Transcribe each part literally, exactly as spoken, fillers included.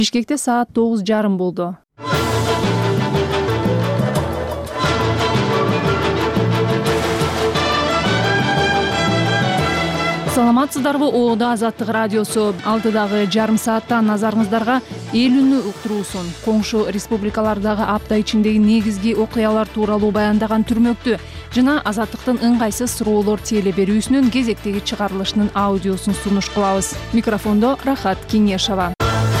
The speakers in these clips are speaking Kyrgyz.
Бишкекте саат тогуз жарым болду. Саламатсыздарбы? Оода Азаттык радиосу алтыдагы жарым сааттан назарыңыздарга эл үнү уктуруусун, коңшу республикалардагы апта ичиндеги негизги окуялар тууралуу баяндаган түрмөктү жана Азаттыктын ыңгайсыз суроолор теле берүүсүнүн кезектеги чыгарылышынын аудиосун сунуш кылабыз. Микрофондо Рахат Кеңешова.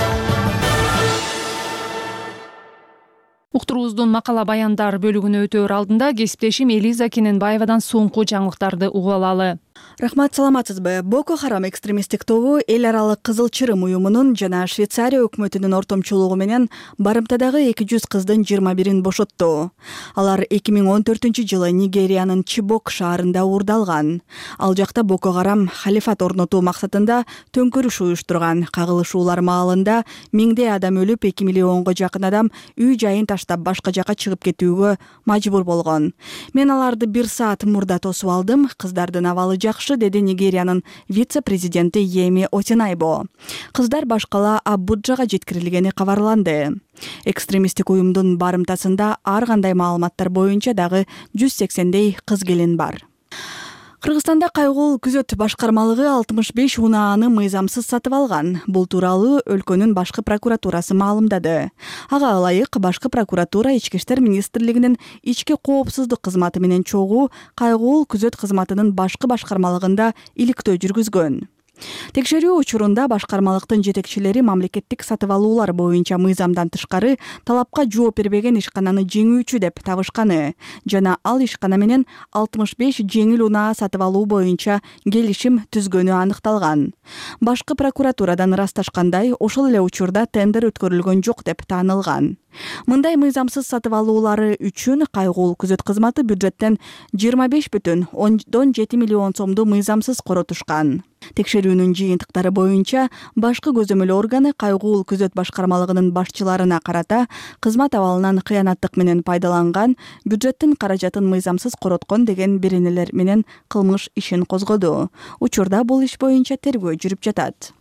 Уктуруубуздун макала баяндар бөлүгүнө өтөөр алдында кесиптешим Элиза Кененбаевадан соңку жаңылыктарды угуп алалы. Рахмат, саламатсызбы? Боко Харам экстремисттик тобу эл аралык Кызыл Чырым уюмунун жана Швейцария өкмөтүнүн ортомчулугу менен барымтадагы эки жүз кыздын жыйырма бирин бошотту. Алар эки миң он төртүнчү жылы Нигериянын Чибок шаарында уурдалган. Ал жакта Боко Харам халифат орнотуу максатында төңкөрүш уюштурган. Кагылышуулар маалында миңдей адам өлүп, эки миллионго жакын адам үй жайын таштап башка жака чыгып кетүүгө мажбур болгон. Мен аларды бир саат мурда тосуп алдым. Кыздардын абалы жакшы, деди Нигериянын вице-президенти Йеми Осинайбо. Кыздар башкала Абуджага жеткирилгени кабарланды. Экстремисттик уюмдун барымтасында ар кандай маалыматтар боюнча дагы жүз сексендей кыз келин бар. Кыргызстанда кайгыл күзөт башкармалыгы алтымыш беш унааны мыйзамсыз сатып алган. Бул тууралуу өлкөнүн башкы прокуратурасы маалымдады. Ага ылайык башкы прокуратура Ички иштер министрлигинин ички коопсуздук кызматы менен чогуу кайгыл күзөт кызматынын башкы башкармалыгында иликтөө жүргүзгөн. Текшерүү учурунда башкармалыктын жетекчилери мамлекеттик сатып алуулар боюнча мыйзамдан тышкары талапка жооп бербеген ишкананы жеңүүчү деп табышканы жана ал ишкана менен алтымыш беш жеңил унаа сатып алуу боюнча келишим түзгөнү аныкталган. Башкы прокуратурадан ырасташкандай, ошол эле учурда тендер өткөрүлгөн жок деп таанылган. Мындай мыйзамсыз сатып алуулары үчүн кайгыл күзөт кызматы бюджеттен жыйырма беш бүтүн ондон жети миллион сомду мыйзамсыз коротушкан. Текшерүүнүн жыйынтыктары боюнча башкы көзөмөл органы кайгыл күзөт башкармалыгынын башчыларына карата кызмат абалынан кыянаттык менен пайдаланган, бюджеттин каражатын мыйзамсыз короткон деген беренелер менен кылмыш ишин козгоду. Учурда бул иш боюнча тергөө жүрүп жатат.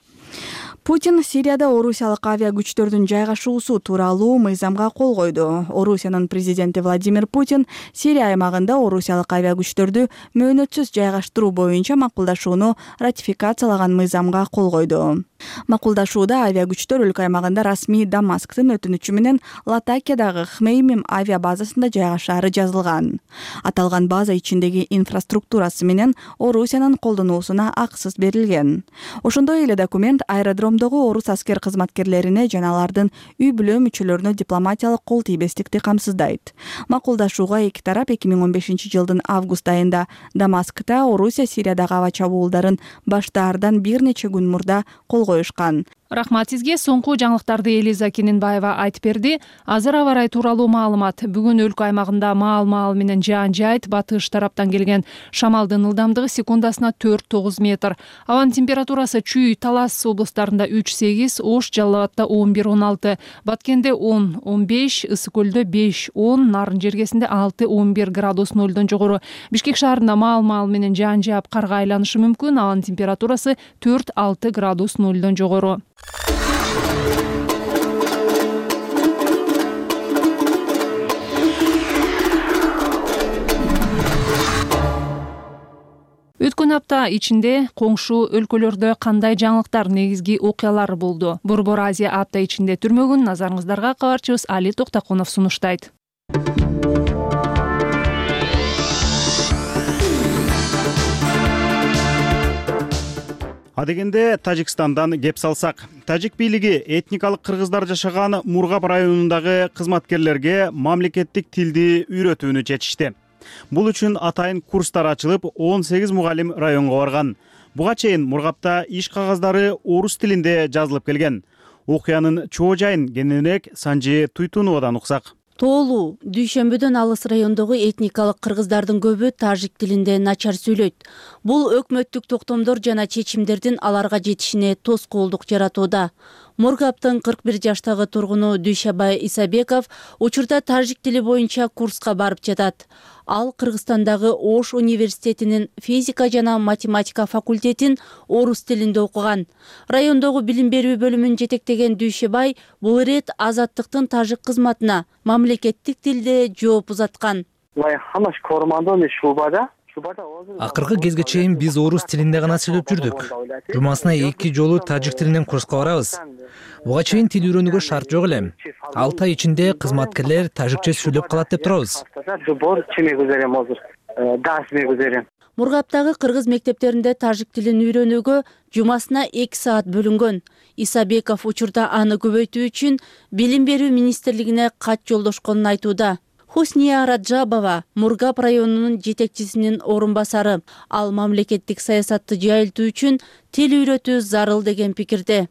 Путин Сирияда орусиялык авиа күчтөрдүн жайгашуусу тууралуу мыйзамга кол койду. Орусиянын президенти Владимир Путин Сирия аймагында орусиялык авиа күчтөрдү мөөнөтсүз жайгаштыруу боюнча макулдашууну ратификациялаган мыйзамга кол койду. Макулдашууда авиа күчтөр өлкө аймагында расмий Дамасктын өтүнүчү менен Латакиядагы Хмеймим авиа базасында жайгашаары жазылган. Аталган база ичиндеги инфраструктурасы менен Орусиянын колдонуусуна акысыз берилген. Ошондой эле документ аэродромдогу орус аскер кызматкерлерине жана алардын үй бүлө мүчөлөрүнө дипломатиялык кол тийбестикти камсыздайт. Макулдашууга эки тарап эки миң он бешинчи жылдын август айында Дамаскта Орусия Сириядагы аба чабуулдарын баштаардан бир нече күн мурда кол коюшкан. Рахмат сизге. Соңку жаңылыктарды Элиза Кененбаева айтып берди. Азыр аба ырайы тууралуу маалымат. Бүгүн өлкө аймагында маал-маал менен жаан жайт, батыш тараптан келген шамалдын ылдамдыгы секундасына төрт тогуз метр. Абанын температурасы Чүй, Талас облустарында үч сегиз, Ош, Жалал Абадта он бир он алты, Баткенде он он беш, Ысык көлдө беш он, Нарын жергесинде алты он бир градус нолдон жогору. Бишкек шаарында маал-маал менен жаан жаап карга айланышы мүмкүн. Абанын температурасы төрт алты градус нолдон жогору. Өткөн апта ичинде коңшу өлкөлөрдө кандай жаңылыктар, негизги окуялар болду? Борбор Азия апта ичинде түрмөгүн назарыңыздарга кабарчыбыз Али Токтокунов сунуштайт. Адегенде Тажикстандан кеп салсак, тажик бийлиги этникалык кыргыздар жашаган Мургап районундагы кызматкерлерге мамлекеттик тилди үйрөтүүнү чечишти. Бул үчүн атайын курстар ачылып, он сегиз мугалим районго барган. Буга чейин Мургапта иш кагаздары орус тилинде жазылып келген. Окуянын чоо жайын кененирээк Санжи Туйтуновадан уксак. Тоолуу, Дүйшөмбөдөн алыс райондогу этникалык кыргыздардын көбү тажик тилинде начар сүйлөйт. Бул өкмөттүк токтомдор жана чечимдердин аларга жетишине тоскоолдук жаратууда. Мургаптын кырк бир жаштагы тургуну Дүйшабай Исабеков учурда тажик тили боюнча курска барып жатат. Ал Кыргызстандагы Ош университетинин физика жана математика факультетин орус тилинде окуган. Райондогу билим берүү бөлүмүн жетектеген Дүйшебай бул ирет Азаттыктын тажик кызматына мамлекеттик тилде жооп узаткан. Акыркы кезге чейин биз орус тилинде гана сүйлөп жүрдүк. Жумасына эки жолу тажик тилинен курска барабыз. Буга чейин тил үйрөнүүгө шарт жок эле. алты ай ичинде кызматкерлер тажикче сүйлөп калат деп турабыз. Мургаптагы кыргыз мектептеринде тажик тилин үйрөнүүгө жумасына эки саат бөлүнгөн. Исабеков учурда аны көбөйтүү үчүн билим берүү министрлигине кат жолдошконун айтууда. Хусния Раджабова Мургап районунун жетекчисинин орун басары. Ал мамлекеттик саясатты жайылтуу үчүн тил үйрөтүү зарыл деген пикирде.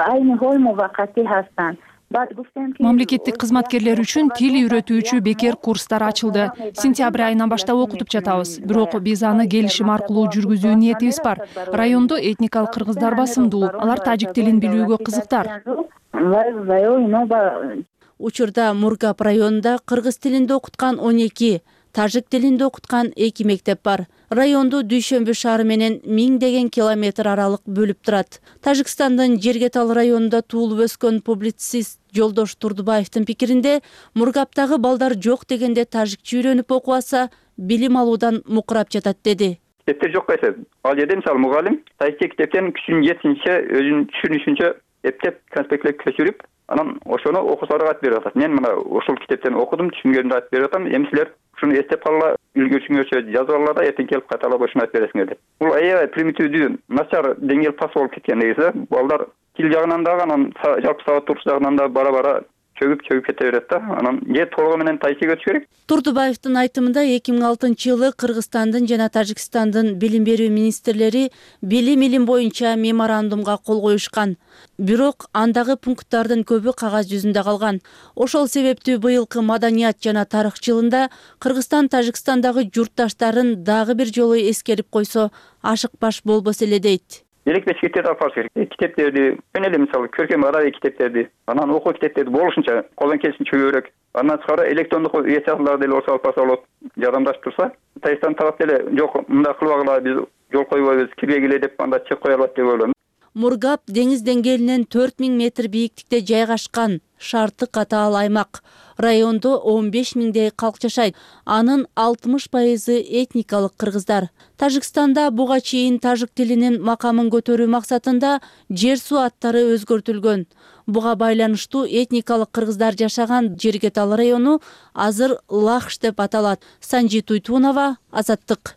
Мамлекеттик кызматкерлер үчүн тил үйрөтүүчү бекер курстар ачылды. Сентябрь айынан баштап окутуп жатабыз. Бирок биз аны келишим аркылуу жүргүзүү ниетибиз бар. Райондо этникалык кыргыздар басымдуу. Алар тажик тилин билүүгө кызыктар. Учурда Мургап районунда кыргыз тилинде окуткан он эки, тажик тилинде окуткан эки мектеп бар. Районду Дүйшөмбү шаары менен миңдеген километр аралык бөлүп турат. Тажикстандын Жергетал районунда туулуп өскөн публицист Жолдош Турдубаевдин пикиринде, Мургаптагы балдар жок дегенде тажикче үйрөнүп окубаса, билим алуудан мукурап жатат деди. Китептер жок кайсы. Ал жерде мисалы мугалим тажикче китептен күчүн жетинче өзүнүн түшүнүшүнчө эптеп конспектлеп көчүрүп, анан ошону окуушыларга айтып берип атат. Мен мына ушул китептен окудум, түшүнгөнүмдү айтып берип атам. Эми силер ушуну эстеп калгыла, үлгүрүшүңөрчө жазып алгыла да эртең келип кайталап ошону айтып бересиңер деп. Бул аябай примитивдүү, начар деңгээл пас болуп кеткен негизи. Балдар тил жагынан дагы, анан жалпы сабат туруш жагынан да бара-бара чөгүп чөгүп кете берет да. Анан же толугу менен тайчиге өтүш керек. Турдубаевдин айтымында эки миң алтынчы жылы Кыргызстандын жана Тажикстандын билим берүү министрлери билим илим боюнча меморандумга кол коюшкан. Бирок андагы пункттардын көбү кагаз жүзүндө калган. Ошол себептүү быйылкы маданият жана тарых жылында Кыргызстан Тажикстандагы журтташтарын дагы бир жолу эскерип койсо, ашыкпаш болбосо эле дейт. Элек беш китеп алып керек. Китептерди, мен эле мисалы көркөм адабий китептерди, анан окуу китептерди болушунча колдон келишинче көбүрөөк. Андан тышкары электрондук версияларды деле орусалып барса болот, жардамдашып турса. Тайстан тарап деле жок, мындай кылбагыла, биз жол койбойбуз, киргегиле деп анда чек кое алат деп ойлойм. Мургап деңиз деңгээлинен төрт миң метр бийиктикте жайгашкан шарты катаал аймак. Райондо он беш миңдей калк жашайт. Анын алтымыш пайызы этникалык кыргыздар. Тажикстанда буга чейин тажик тилинин макамын көтөрүү максатында жер суу аттары өзгөртүлгөн. Буга байланыштуу этникалык кыргыздар жашаган Жергетал району азыр Лахш деп аталат. Санжи Туйтунова, Азаттык.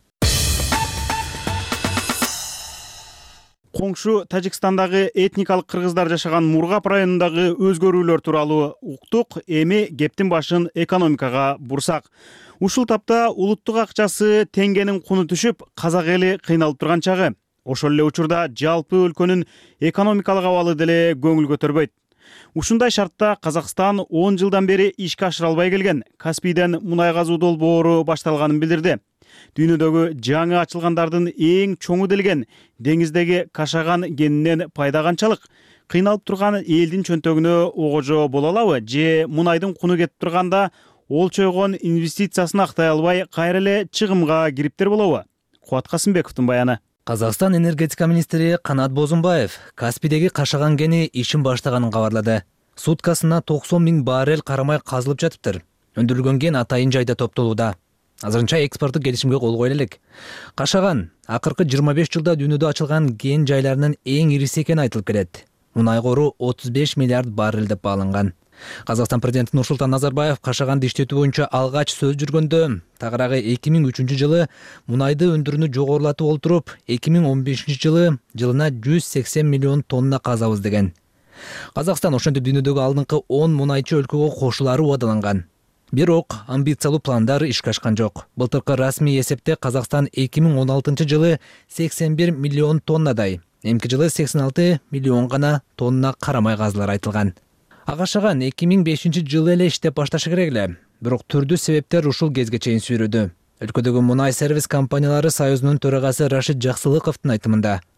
Коңшу Тажикстандагы этникалык кыргыздар жашаган Мургап районундагы өзгөрүүлөр тууралуу уктук. Эми кептин башын экономикага бурсак. Ушул тапта улуттук акчасы теңгенин куну түшүп, казак эли кыйналып турган чагы. Ошол эле учурда жалпы өлкөнүн экономикалык абалы деле көңүл көтөрбөйт. Ушундай шартта Казакстан он жылдан бери ишке ашыра албай келген Каспийден мунай казуу долбоору башталганын билдирди. Дүйнөдөгү жаңы ачылгандардын эң чоңу делген деңиздеги Кашаган кенинен пайда канчалык? Кыйналып турган элдин чөнтөгүнө огожо боло алабы? Же мунайдын куну кетип турганда ол чойгон инвестициясын актай албай кайра эле чыгымга кириптер болобу? Кубат Касымбековдун баяны. Казакстан энергетика министри Канат Бозумбаев Каспийдеги Кашаган кени ишин баштаганын кабарлады. Суткасына токсон миң баррель карамай казылып жатыптыр. Өндүрүлгөн кен атайын жайда топтолууда. Азырынча экспорттук келишимге кол коюла элек. Кашаган акыркы жыйырма беш жылда дүйнөдө ачылган кен жайларынын эң ириси экени айтылып келет. Мунай кору отуз беш миллиард баррель деп бааланган. Казакстан президенти Нурсултан Назарбаев Кашаганды иштетүү боюнча алгач сөз жүргөндө тагыраагы эки миң үчүнчү жылы мунайды өндүрүүнү жогорулатып олтуруп, эки миң он бешинчи жылы жылына жүз сексен миллион тонна казабыз деген. Казакстан ошентип дүйнөдөгү алдыңкы он мунайчы өлкөгө кошулаары убадаланган. Бирок амбициялуу пландар ишке ашкан жок. Былтыркы расмий эсепте Казакстан эки миң он алтынчы жылы сексен бир миллион тоннадай, эмки жылы сексен алты миллион гана тонна карамай казылар айтылган. Кашаган эки миң бешинчи жылы эле иштеп башташы керек эле. Бирок түрдүү себептер ушул кезге чейин сүйрөдү. Өлкөдөгү мунай сервис компаниялары союзунун төрагасы Рашид Жаксылыковдун айтымында,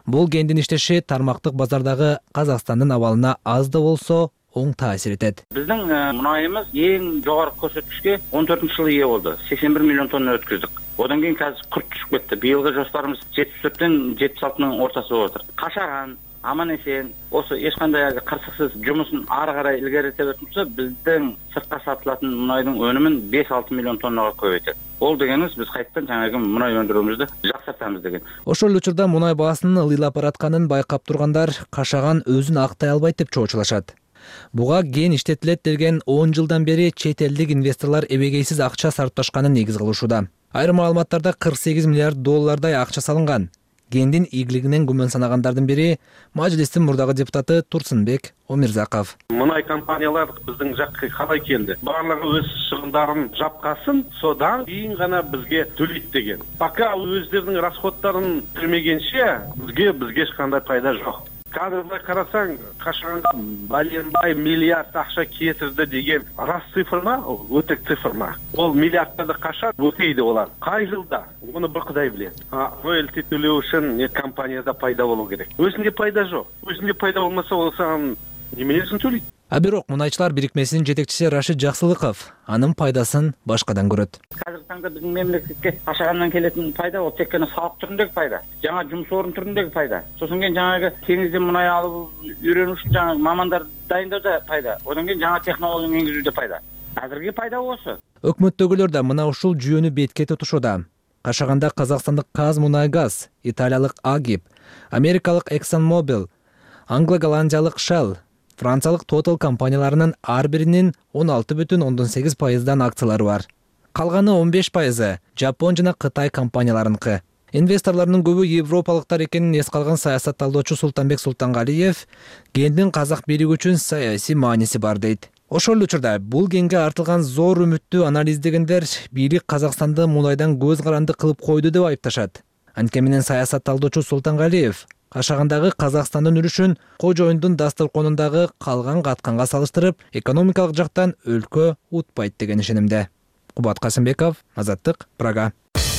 Бул кендин иштеши тармактык базардагы Казакстандын абалына аз да болсо оң таасир этет. Биздин мунайыбыз эң жогорку көрсөткүчкө он төртүнчү жылы ээ болду. сексен бир миллион тонна өткөздүк. Одан кийин азыр күрт түшүп кетти. Быйылгы жоспарыбыз жетимиш төрттөн жетимиш алтынын ортасы болуп атат. Кашаган аман эсен осы эч кандай кырсыксыз жумушун ары карай илгерите берсе, биздин сыртка сатылатын мунайдын өнүмүн беш алты миллион тоннага көбөйтөт. Ол дегенибиз биз кайттан жаңағы мунай өндүрүүбүздү жаксартабыз деген. Ошол учурда мунай баасынын ылыйлап баратканын байкап тургандар Кашаган өзүн актай албайт деп чоочулашат. Буга кен иштетилет деген он жылдан бери чет элдик инвесторлор эбегейсиз акча сарпташканын негиз кылышууда. Айрым маалыматтарда кырк сегиз миллиард доллардай акча салынган. Кендин ийгилигинен күмөн санагандардын бири Мажлистин мурдагы депутаты Турсунбек Омирзаков. Мунай компаниялар биздин жакка калай келди? Барлыгы өз чыгымдарын жапкасын, содан кийин гана бизге төлөйт деген. Пока өздөрүнүн расходдарын төлөмөгөнчө бизге бизге эч кандай пайда жок. Кадрлар карасаң, Кашаганга баленбай миллиард акча кетирди деген рас цифр ма? Өтөк цифр ма? Ол миллиардтарды кашат, өтөйдү олар. Кай жылда? Муну бир Кудай билет. А роялти төлөө үчүн компанияда пайда болуу керек. Өзүндө пайда жок. Өзүндө пайда болмаса, ол сагын неме үчүн төлөйт? А бирок мунайчылар бирикмесинин жетекчиси Рашид Жаксылыков анын пайдасын башкадан көрөт. Азыркы таңда биздин мемлекетке Кашагандан келетін пайда ол тек қана салық түрүндөгү пайда, жаңа жумуш орун түрүндөгү пайда. Сосын кийин жаңағы теңизден мунай алып үйрөнүү үчүн жаңа мамандар дайындауда пайда. Одан кийин жаңа технологияны энгизүүдө пайда. Азыркы пайда осы. Өкмөттөгүлөр да мына ушул жүйөнү бетке тутушууда. Кашаганда казакстандык Казмунайгаз, италиялык Агип, америкалык ExxonMobil, англо-голландиялык Shell, Франциялык Total компанияларынын ар биринин он алты бүтүн ондон сегиз пайыздан акциялары бар. Калганы он беш пайызы Жапон жана Кытай компанияларыныкы. Инвесторлордун көбү европалыктар экенин эс калган саясатталдоочу Султанбек Султангалиев кендин казак бийлиги үчүн саясий мааниси бар дейт. Ошол учурда бул кенге артылган зор үмүттү анализдегендер бийлик Казакстанды мунайдан көз каранды кылып койду деп айыпташат. Анткени менен саясатталдоочу Султангалиев Кашагандагы Казакстандын үрүшүн кожоюндун дасторконундагы калган катканга салыштырып, экономикалык жактан өлкө утпайт деген ишенимде. Кубат Касымбеков, Азаттык, Прага.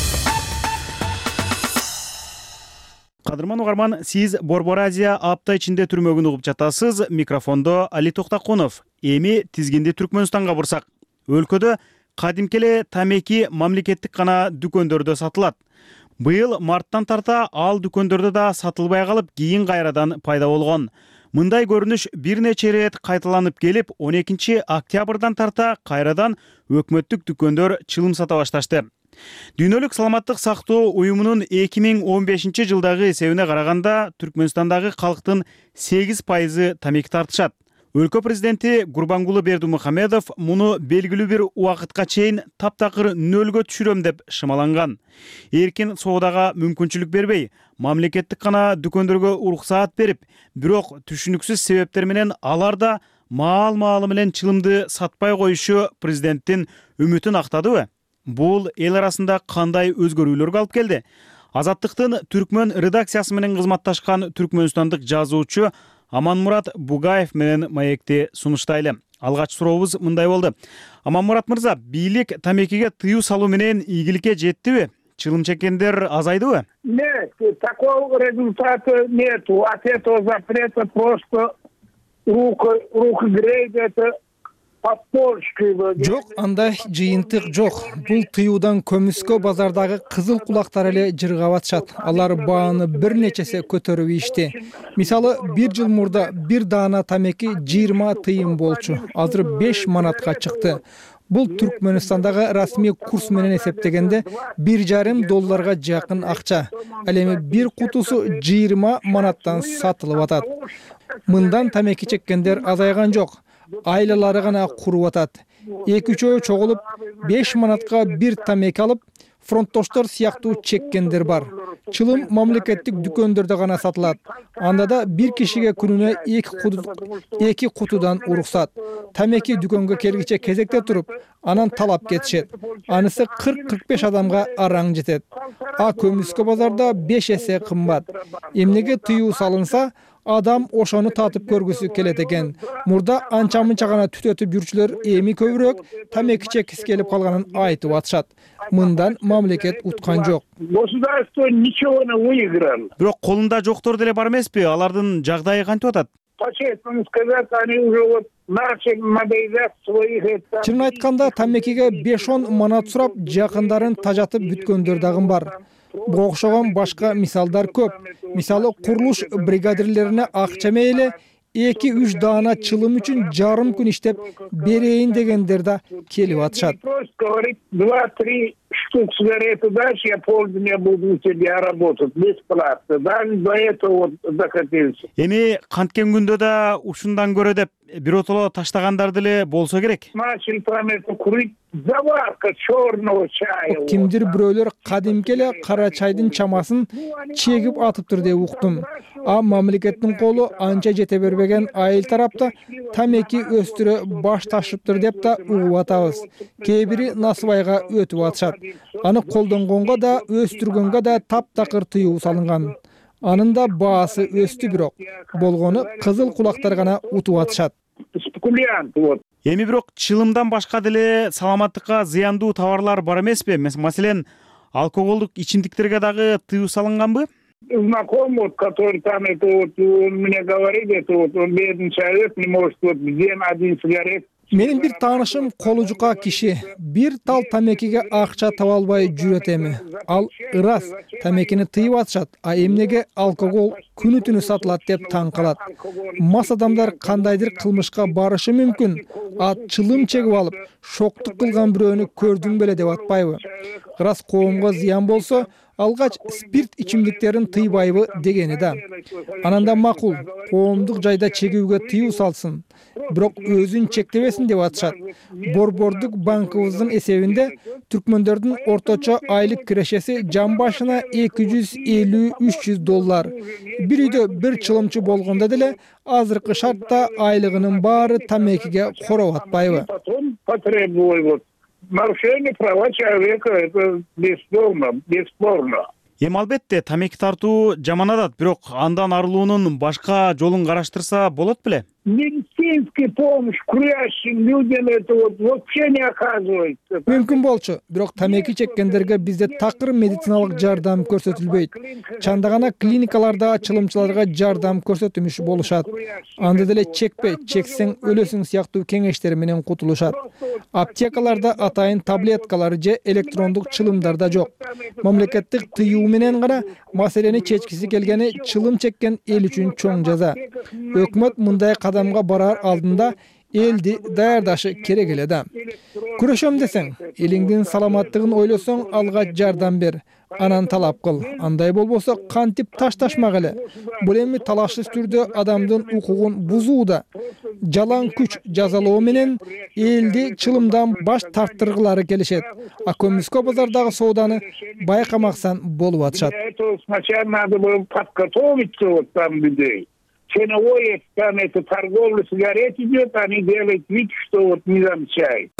Кадырман угарман, сиз Борбор Азия апта ичинде түрмөгүн угуп жатасыз. Микрофондо Али Токтакунов. Эми тизгинди Түркмөнстанга бурсак. Өлкөдө кадимки эле тамеки мамлекеттик гана дүкөндөрдө сатылат. Быйыл марттан тарта ал дүкөндөрдө да сатылбай калып, кийин кайрадан пайда болгон. Мындай көрүнүш бир нече ирет кайталанып келип, он экинчи октябрдан тарта кайрадан өкмөттүк дүкөндөр чылым сата башташты. Дүйнөлүк саламаттык сактоо уюмунун эки миң он бешинчи жылдагы эсебине караганда Түркмөнстандагы калктын сегиз пайызы тамеки тартышат. Өлкө президенти Гурбангулы Бердимухамедов муну белгилүү бир убакытка чейин таптакыр нөлгө түшүрөм деп шымаланган. Эркин соодага мүмкүнчүлүк бербей, мамлекеттик гана дүкөндөргө уруксаат берип, бирок түшүнүксүз себептер менен алар да маал-маалы менен чылымды сатпай коюшу президенттин үмүтүн актадыбы? Бул эл арасында кандай өзгөрүүлөргө алып келди? Азаттыктын Түркмөн редакциясы менен кызматташкан түркмөнстандык жазуучу Аманмурат Бугаев менен маекти сунуштайлы. Алгач сурообуз мындай болду. Аманмурат мырза, бийлик тамекиге тыюу салуу менен ийгиликке жеттиби? Чылым чеккендер азайдыбы? Нет, такого результата нету. От этого запрета просто руку, руку греет, это подпольщик. Жок, андай жыйынтык жок. Бул тыюудан көмүскө базардагы кызыл кулактар эле жыргап атышат. Алар бааны бир нечесе көтөрүп ишти. Мисалы, бир жыл мурда бир даана тамеки жыйырма тыйын болчу. Азыр беш манатка чыкты. Бул Түркмөнстандагы расмий курс менен эсептегенде бир жарым долларга жакын акча. Ал эми бир кутусу жыйырма манаттан сатылып атат. Мындан тамеки чеккендер азайган жок. Айлалары гана куруп атат. эки үчөө чогулуп беш манатка бир тамеки алып, фронттоштор сыяктуу чеккендер бар. Чылым мамлекеттик дүкөндөрдө гана сатылат. Анда да бир кишиге күнүнө эки кутудан уруксат. Тамеки дүкөнгө келгиче кезекте туруп, анан талап кетишет. Анысы кырк кырк беш адамга араң жетет. А көмүскө базарда беш эсе кымбат. Эмнеге тыюу салынса, адам ошону татып көргүсү келет экен. Мурда анча мынча гана түтөтүп жүрчүлөр эми көбүрөөк тамеки чеккиси келип калганын айтып атышат. Мындан мамлекет уткан жок. Государство ничего не выиграло. Бирок колунда жоктор деле бар эмеспи? Алардын жагдайы кантип атат? По-честному сказать, они уже вот начали надоедать своих... Чынын айтканда, тамекиге беш он манат сурап, жакындарын тажатып бүткөндөр дагы бар. Буга окшогон башка мисалдар көп. Мисалы, курулуш бригадирлерине акча мейли эки үч даана чылым үчүн жарым күн иштеп берейин дегендер да келип атышат. Говорит, два-три штук сигареты дашь, я полдня буду у тебя работать бесплатно. Да, до этого вот докатился. Эми канткен күндө да ушундан көрө деп биротоло таштагандар деле болсо керек. Начали там это курить. Заварка черного чая. Кимдир бирөөлөр кадимки эле кара чайдын чамасын чегип атыптыр деп уктум. А мамлекеттин колу анча жете бербеген айыл тарапта тамеки өстүрө баш ташыптыр деп да угуп атабыз. Кээ бири насыбайга өтүп атышат. Аны колдонгонго да өстүргөнгө да таптакыр тыюу салынган. Анын да баасы өстү, бирок болгону кызыл кулактар гана утуп атышат. Спекулянт вот. Эми бирок чылымдан башка деле саламаттыкка зыяндуу товарлар бар эмеспи? Маселен, алкоголдук ичимдиктерге дагы тыюу салынганбы? Знакомый, который там это вот, он мне говорит, это вот, он бедный человек, не может вот ден один сигарет. Менин бир таанышым колу жука киши бир тал тамекиге акча таба албай жүрөт эми. Ал ырас тамекини тыйып атышат, а эмнеге алкогол күнү түнү сатылат деп таң калат. Мас адамдар кандайдыр кылмышка барышы мүмкүн. А чылым чегип алып, шоктук кылган бирөөнү көрдүң беле деп атпайбы? Ырас коомго зыян болсо, алгач спирт ичимдиктерин тыйбайбы дегени да. Ананда макул, коомдук жайда чегүүгө тыюу салсын. Бирок өзүн чектебесин деп атышат. Борбордук банкыбыздын эсебинде түркмөндөрдүн орточо айлык кирешеси жан башына эки жүз элүү үч жүз доллар. Бир үйдө бир чылымчы болгондо деле азыркы шартта айлыгынын баары тамекиге короп атпайбы? Нарушение права человека, это бесспорно, бесспорно. Эми албетте тамеки тартуу жаман адат, бирок андан арылуунун башка жолун караштырса болот беле? Медицинский помощь курящим людям это вот вообще не оказывается. Мүмкүн болчу, бирок тамеки чеккендерге бизде такыр медициналык жардам көрсөтүлбөйт. Чанда гана клиникаларда чылымчыларга жардам көрсөтүмүш болушат. Анда деле чекпе, чексең өлөсүң сыяктуу кеңештер менен кутулушат. Аптекаларда атайын таблеткалар же электрондук чылымдар да жок. Мамлекеттик тыюу менен гана маселени чечкиси келгени чылым чеккен эл үчүн чоң жаза. Өкмөт мындай кадамга барар алдында элди даярдашы керек эле да. Күрөшөм десең, элиңдин саламаттыгын ойлосоң, алгач жардам бер. Анан талап кыл. Андай болбосо кантип ташташмак эле. Бул эми талашсыз түрдө адамдын укугун бузууда. Жалаң күч жазалоо менен элди чылымдан баш тарттыргылары келишет. А Көмүскө базардагы сооданы байкамаксан болуп атышат. Сначала надо было подготовиться вот там людей. Ценовой там это торговля сигарет идет, они делают вид, что вот не замечают.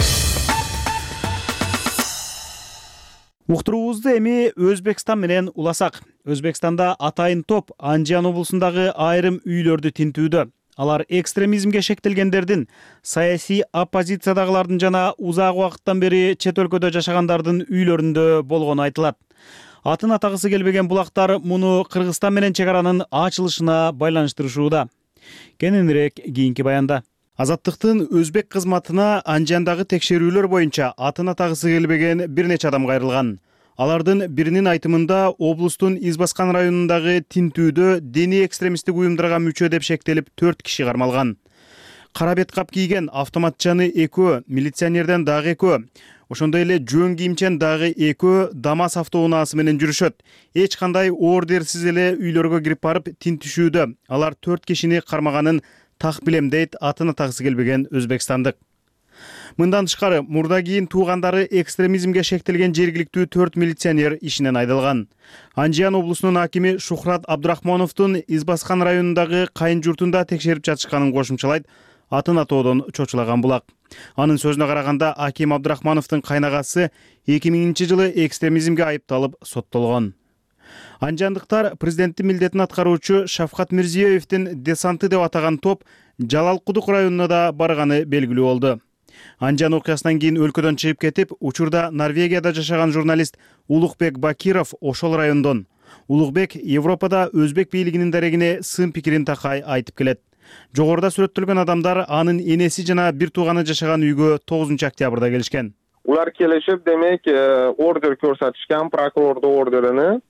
Уктуруубузду эми Өзбекстан менен уласак. Өзбекстанда атайын топ Анжан облусундагы айрым үйлөрдү тинтүүдө. Алар экстремизмге шектелгендердин, саясий оппозициядагылардын жана узак убакыттан бери чет өлкөдө жашагандардын үйлөрүндө болгону айтылат. Атын атагысы келбеген булактар муну Кыргызстан менен чек аранын ачылышына байланыштырышууда. Кененирээк кийинки баянда. Азаттыктын өзбек кызматына Анжандагы текшерүүлөр боюнча атын атагысы келбеген бир нече адам кайрылган. Алардын биринин айтымында облустун Избаскан районундагы тинтүүдө диний экстремисттик уюмдарга мүчө деп шектелип төрт киши кармалган. Кара бет кап кийген автоматчаны экөө, милиционерден дагы экөө, ошондой эле жөн кийимчен дагы экөө ДАМАЗ автоунаасы менен жүрүшөт. Эч кандай ордерсиз эле үйлөргө кирип барып тинтишүүдө. Алар төрт кишини кармаганын так билем дейт атын атагысы келбеген өзбекстандык. Мындан тышкары мурда кийин туугандары экстремизмге шектелген жергиликтүү төрт милиционер ишинен айдалган. Анжан облусунун акими Шухрат Абдрахмановдун Избаскан районундагы кайын журтунда текшерип жатышканын кошумчалайт атын атоодон чочулаган булак. Анын сөзүнө караганда, аким Абдрахмановдун кайнагасы эки миңинчи жылы экстремизмге айыпталып соттолгон. Анжандыктар президенттин милдетин аткаруучу Шавкат Мирзиёевдин десанты деп атаган топ Жалал Кудук районуна да барганы белгилүү болду. Анжан окуясынан кийин өлкөдөн чыгып кетип, учурда Норвегияда жашаган журналист Улукбек Бакиров ошол райондон. Улукбек Европада өзбек бийлигинин дарегине сын пикирин такай айтып келет. Жогоруда сүрөттөлгөн адамдар анын энеси жана бир тууганы жашаган үйгө тогузунчу октябрда келишкен. Ular kelishib, demek order ko'rsatishgan, prokurorning orderini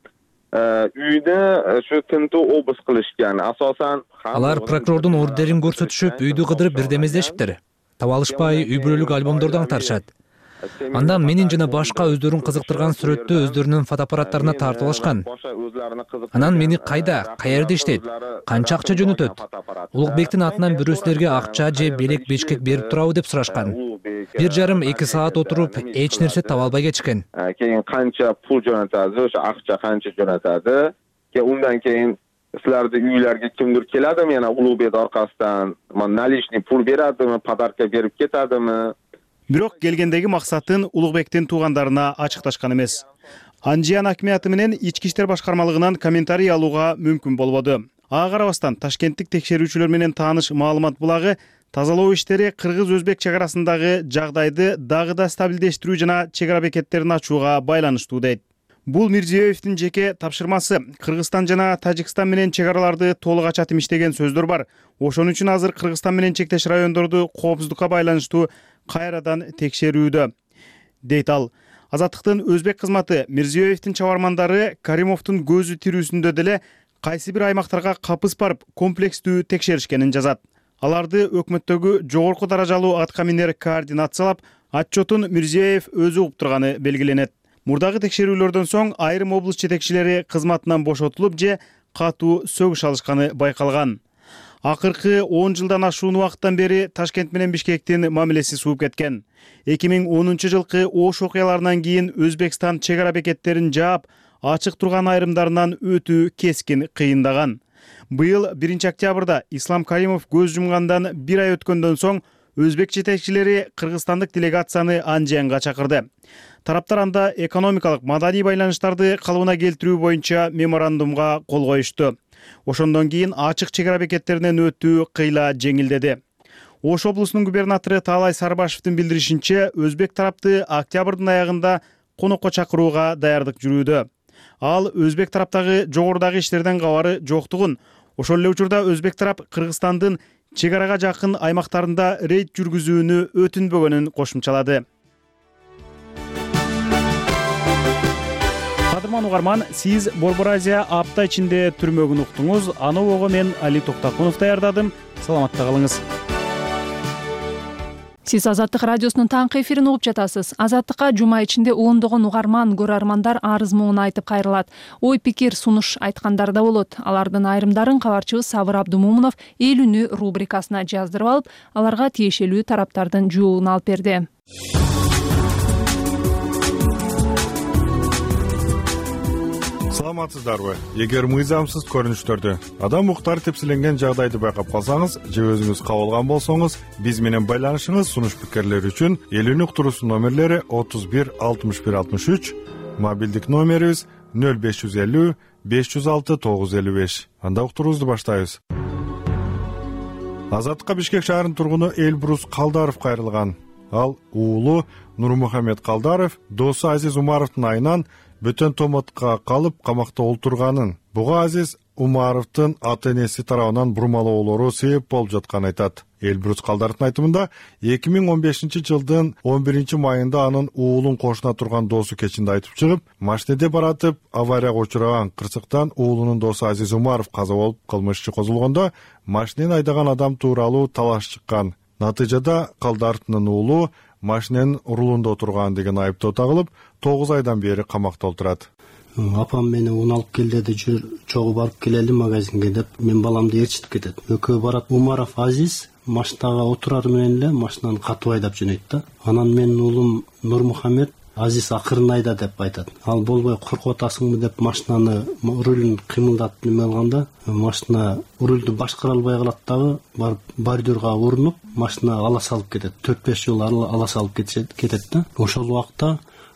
uyni shu tintuv obis qilishgan. Asosan алар прокурордун ордерин көрсөтүшүп, үйдү кыдырып бирдем издешиптир. Таба алышпай, үй бүлөлүк альбомдорду аңтарышат. Андан менин жана башка өздөрүн кызыктырган сүрөттү өздөрүнүн фотоаппараттарына тартып алышкан. Анан мени кайда, каерде иштейт, канча акча жөнөтөт? Улукбектин атынан бирөөсүлөргө акча же белек бешкек берип турабы деп сурашкан. Бир жарым эки саат отуруп, эч нерсе таба албай кетишкен. Keyin qancha pul jo'natadi, o'sha акча qancha jo'natadi? Keyin undan keyin sizlarning uylarga kimdir keladimi, yana Ulug'bek orqasidan, наличный pul beradimi, podarka berib ketadimi? Бирок келгендеги максатын Улукбектин туугандарына ачыкташкан эмес. Анжиян акимияты менен ички иштер башкармалыгынан комментарий алууга мүмкүн болбоду. Ага карабастан Ташкенттик текшерүүчүлөр менен тааныш маалымат булагы тазалоо иштери кыргыз-өзбек чек арасындагы жагдайды дагы да стабилдештирүү жана чек ара бекеттерин ачууга байланыштуу дейт. Бул Мирзиёевдин жеке тапшырмасы. Кыргызстан жана Тажикстан менен чек араларды толук ачат имиш деген сөздөр бар. Ошон үчүн азыр Кыргызстан менен чектеш райондорду коопсуздукка байланыштуу кайрадан текшерүүдө, дейт ал. Азаттыктын өзбек кызматы Мирзиёевдин чабармандары Каримовдун көзү тирүүсүндө деле кайсы бир аймактарга капыс барып комплекстүү текшеришкенин жазат. Аларды өкмөттөгү жогорку даражалуу аткаминер координациялап, отчетун Мирзиёев өзү угуп турганы белгиленет. Мурдагы текшерүүлөрдөн соң айрым облус жетекчилери кызматынан бошотулуп же катуу сөгүш алышканы байкалган. Акыркы он жылдан ашуун убакыттан бери Ташкент менен Бишкектин мамилеси сууп кеткен. эки миң онунчу жылкы Ош окуяларынан кийин Өзбекстан чек ара бекеттерин жаап, ачык турган айрымдарынан өтүү кескин кыйындаган. Быйыл биринчи октябрда Ислам Каримов көз жумгандан бир ай өткөндөн соң өзбек жетекчилери кыргызстандык делегацияны Анжиянга чакырды. Тараптар анда экономикалык маданий байланыштарды калыбына келтирүү боюнча меморандумга кол коюшту. Ошондон кийин ачык чек ара бекеттеринен өтүү кыйла жеңилдеди. Ош облусунун губернатору Таалай Сарбашевдин билдиришинче, өзбек тарапты октябрдын аягында конокко чакырууга даярдык жүрүүдө. Ал өзбек тараптагы жогорудагы иштерден кабары жоктугун, ошол эле учурда өзбек тарап Кыргызстандын чек арага жакын аймактарында рейд жүргүзүүнү өтүнбөгөнүн кошумчалады. Кадырман угарман, сиз Борбор Азия апта ичинде түрмөгүн уктуңуз. Аны ого мен Али Токтакунов даярдадым. Саламатта калыңыз. Сиз Азаттык радиосунун таңкы эфирин угуп жатасыз. Азаттыкка жума ичинде ондогон угарман, көрөрмандар арыз муун айтып кайрылат. Ой пикир, сунуш айткандар да болот. Алардын айрымдарын кабарчыбыз Сабыр Абдумумунов Эл үнү рубрикасына жаздырып алып, аларга тиешелүү тараптардын жообун алып берди. Саламатсыздарбы? Эгер мыйзамсыз көрүнүштөрдү, адам укуктары тепсиленген жагдайды байкап калсаңыз же өзүңүз кабылган болсоңуз, биз менен байланышыңыз сунуш пикирлер үчүн Эл үнү уктуруусунун номерлери отуз бир алтымыш бир алтымыш үч, мобилдик номерибиз нөл беш жүз элүү беш жүз алты тогуз жүз элүү беш. Анда уктуруубузду баштайбыз. Азаттыкка Бишкек шаарынын тургуну Элбрус Калдаров кайрылган. Ал уулу Нурмухамед Калдаров досу Азиз Умаровдун айынан бөтөн томатка калып камакта олтурганын, буга Азиз Умаровдун ата-энеси тарабынан бурмалоолору себеп болуп жатканын айтат. Элбрус Калдаровдун айтымында эки миң он бешинчи жылдын он биринчи майында анын уулун кошуна турган досу кечинде айтып чыгып, машинеде баратып аварияга учураган. Кырсыктан уулунун досу Азиз Умаров каза болуп, кылмыш иши козулгондо машинени айдаган адам тууралуу талаш чыккан. Натыйжада Калдаровдун уулу машиненин рулунда отурган деген айыптоо тагылып, тогуз айдан бери камакта отурат. Апам мени ун алып кел деди, жүр чогуу барып келели магазинге деп, мен баламды ээрчитип кетет. Экөө барат. Умаров Азиз машинага отурар менен эле машинаны катып айдап жөнөйт да. Анан менин уулум Нурмухамед Азиз акырын айда деп айтат. Ал болбой коркуп атасыңбы деп машинаны рулун кыймылдатып неме кылганда, машина рулду башкара албай калат дагы, барып бордюрга урунуп, машина ала салып кетет. төрт беш жол ала салып кетет да. Ошол убакта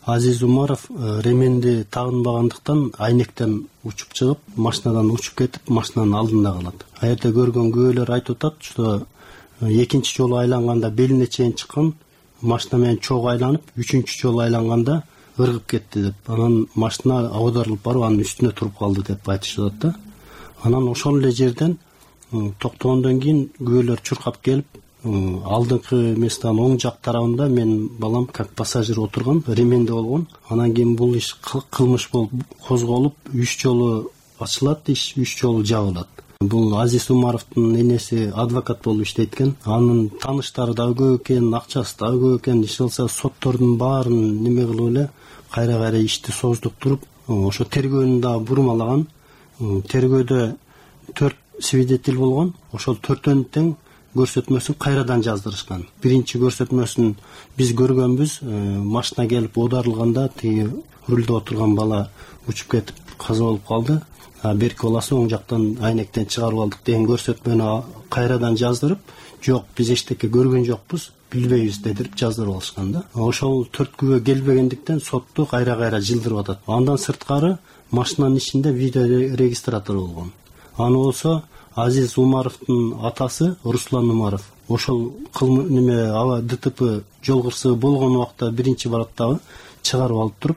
Азиз Умаров ременди тагынбагандыктан айнектен учуп чыгып, машинадан учуп кетип, машинанын алдында калат. А жерде көргөн күбөлөр айтып атат, что экинчи жолу айланганда белине чейин чыккан, машина менен чогуу айланып, үчүнчү жолу айланганда ыргып кетти деп. Анан машина аударылып барып, анын үстүнө туруп калды деп айтышып атат да. Анан ошол эле жерден токтогондон кийин күбөлөр чуркап келип, алдыңкы местан оң жак тарабында мен балам как пассажир отурган, ременде болгон. Анан кийин бул иш кылмыш болуп козголуп, үч жолу ачылат, иш үч жолу жабылат. Бул Азиз Умаровдун энеси адвокат болуп иштейт экен. Анын тааныштары да көп экен, акчасы да көп экен. Иш болсо соттордун баарын неме кылып эле кайра-кайра ишти создуктуруп, ошо тергөөнү да бурмалаган. Тергөөдө төрт свидетель болгон. Ошол төртөөнү тең көрсөтмөсүн кайрадан жаздырышкан. Биринчи көрсөтмөсүн биз көргөнбүз, машина келип оодарылганда тиги рулда отурган бала учуп кетип каза болуп калды. А берки баласы оң жактан айнектен чыгарып алдык деген көрсөтмөнү кайрадан жаздырып, жок биз эчтеке көргөн жокпуз, билбейбиз деп жаздырып алышкан да. Ошол төрт күбө келбегендиктен сотту кайра-кайра жылдырып атат. Андан сырткары машинанын ичинде видео регистратор болгон. Аны болсо Азиз Умаровдун атасы Руслан Умаров. Ошол кылмыш неме аба ДТП жол кырсыгы болгон убакта биринчи бараттагы чыгарып алып туруп,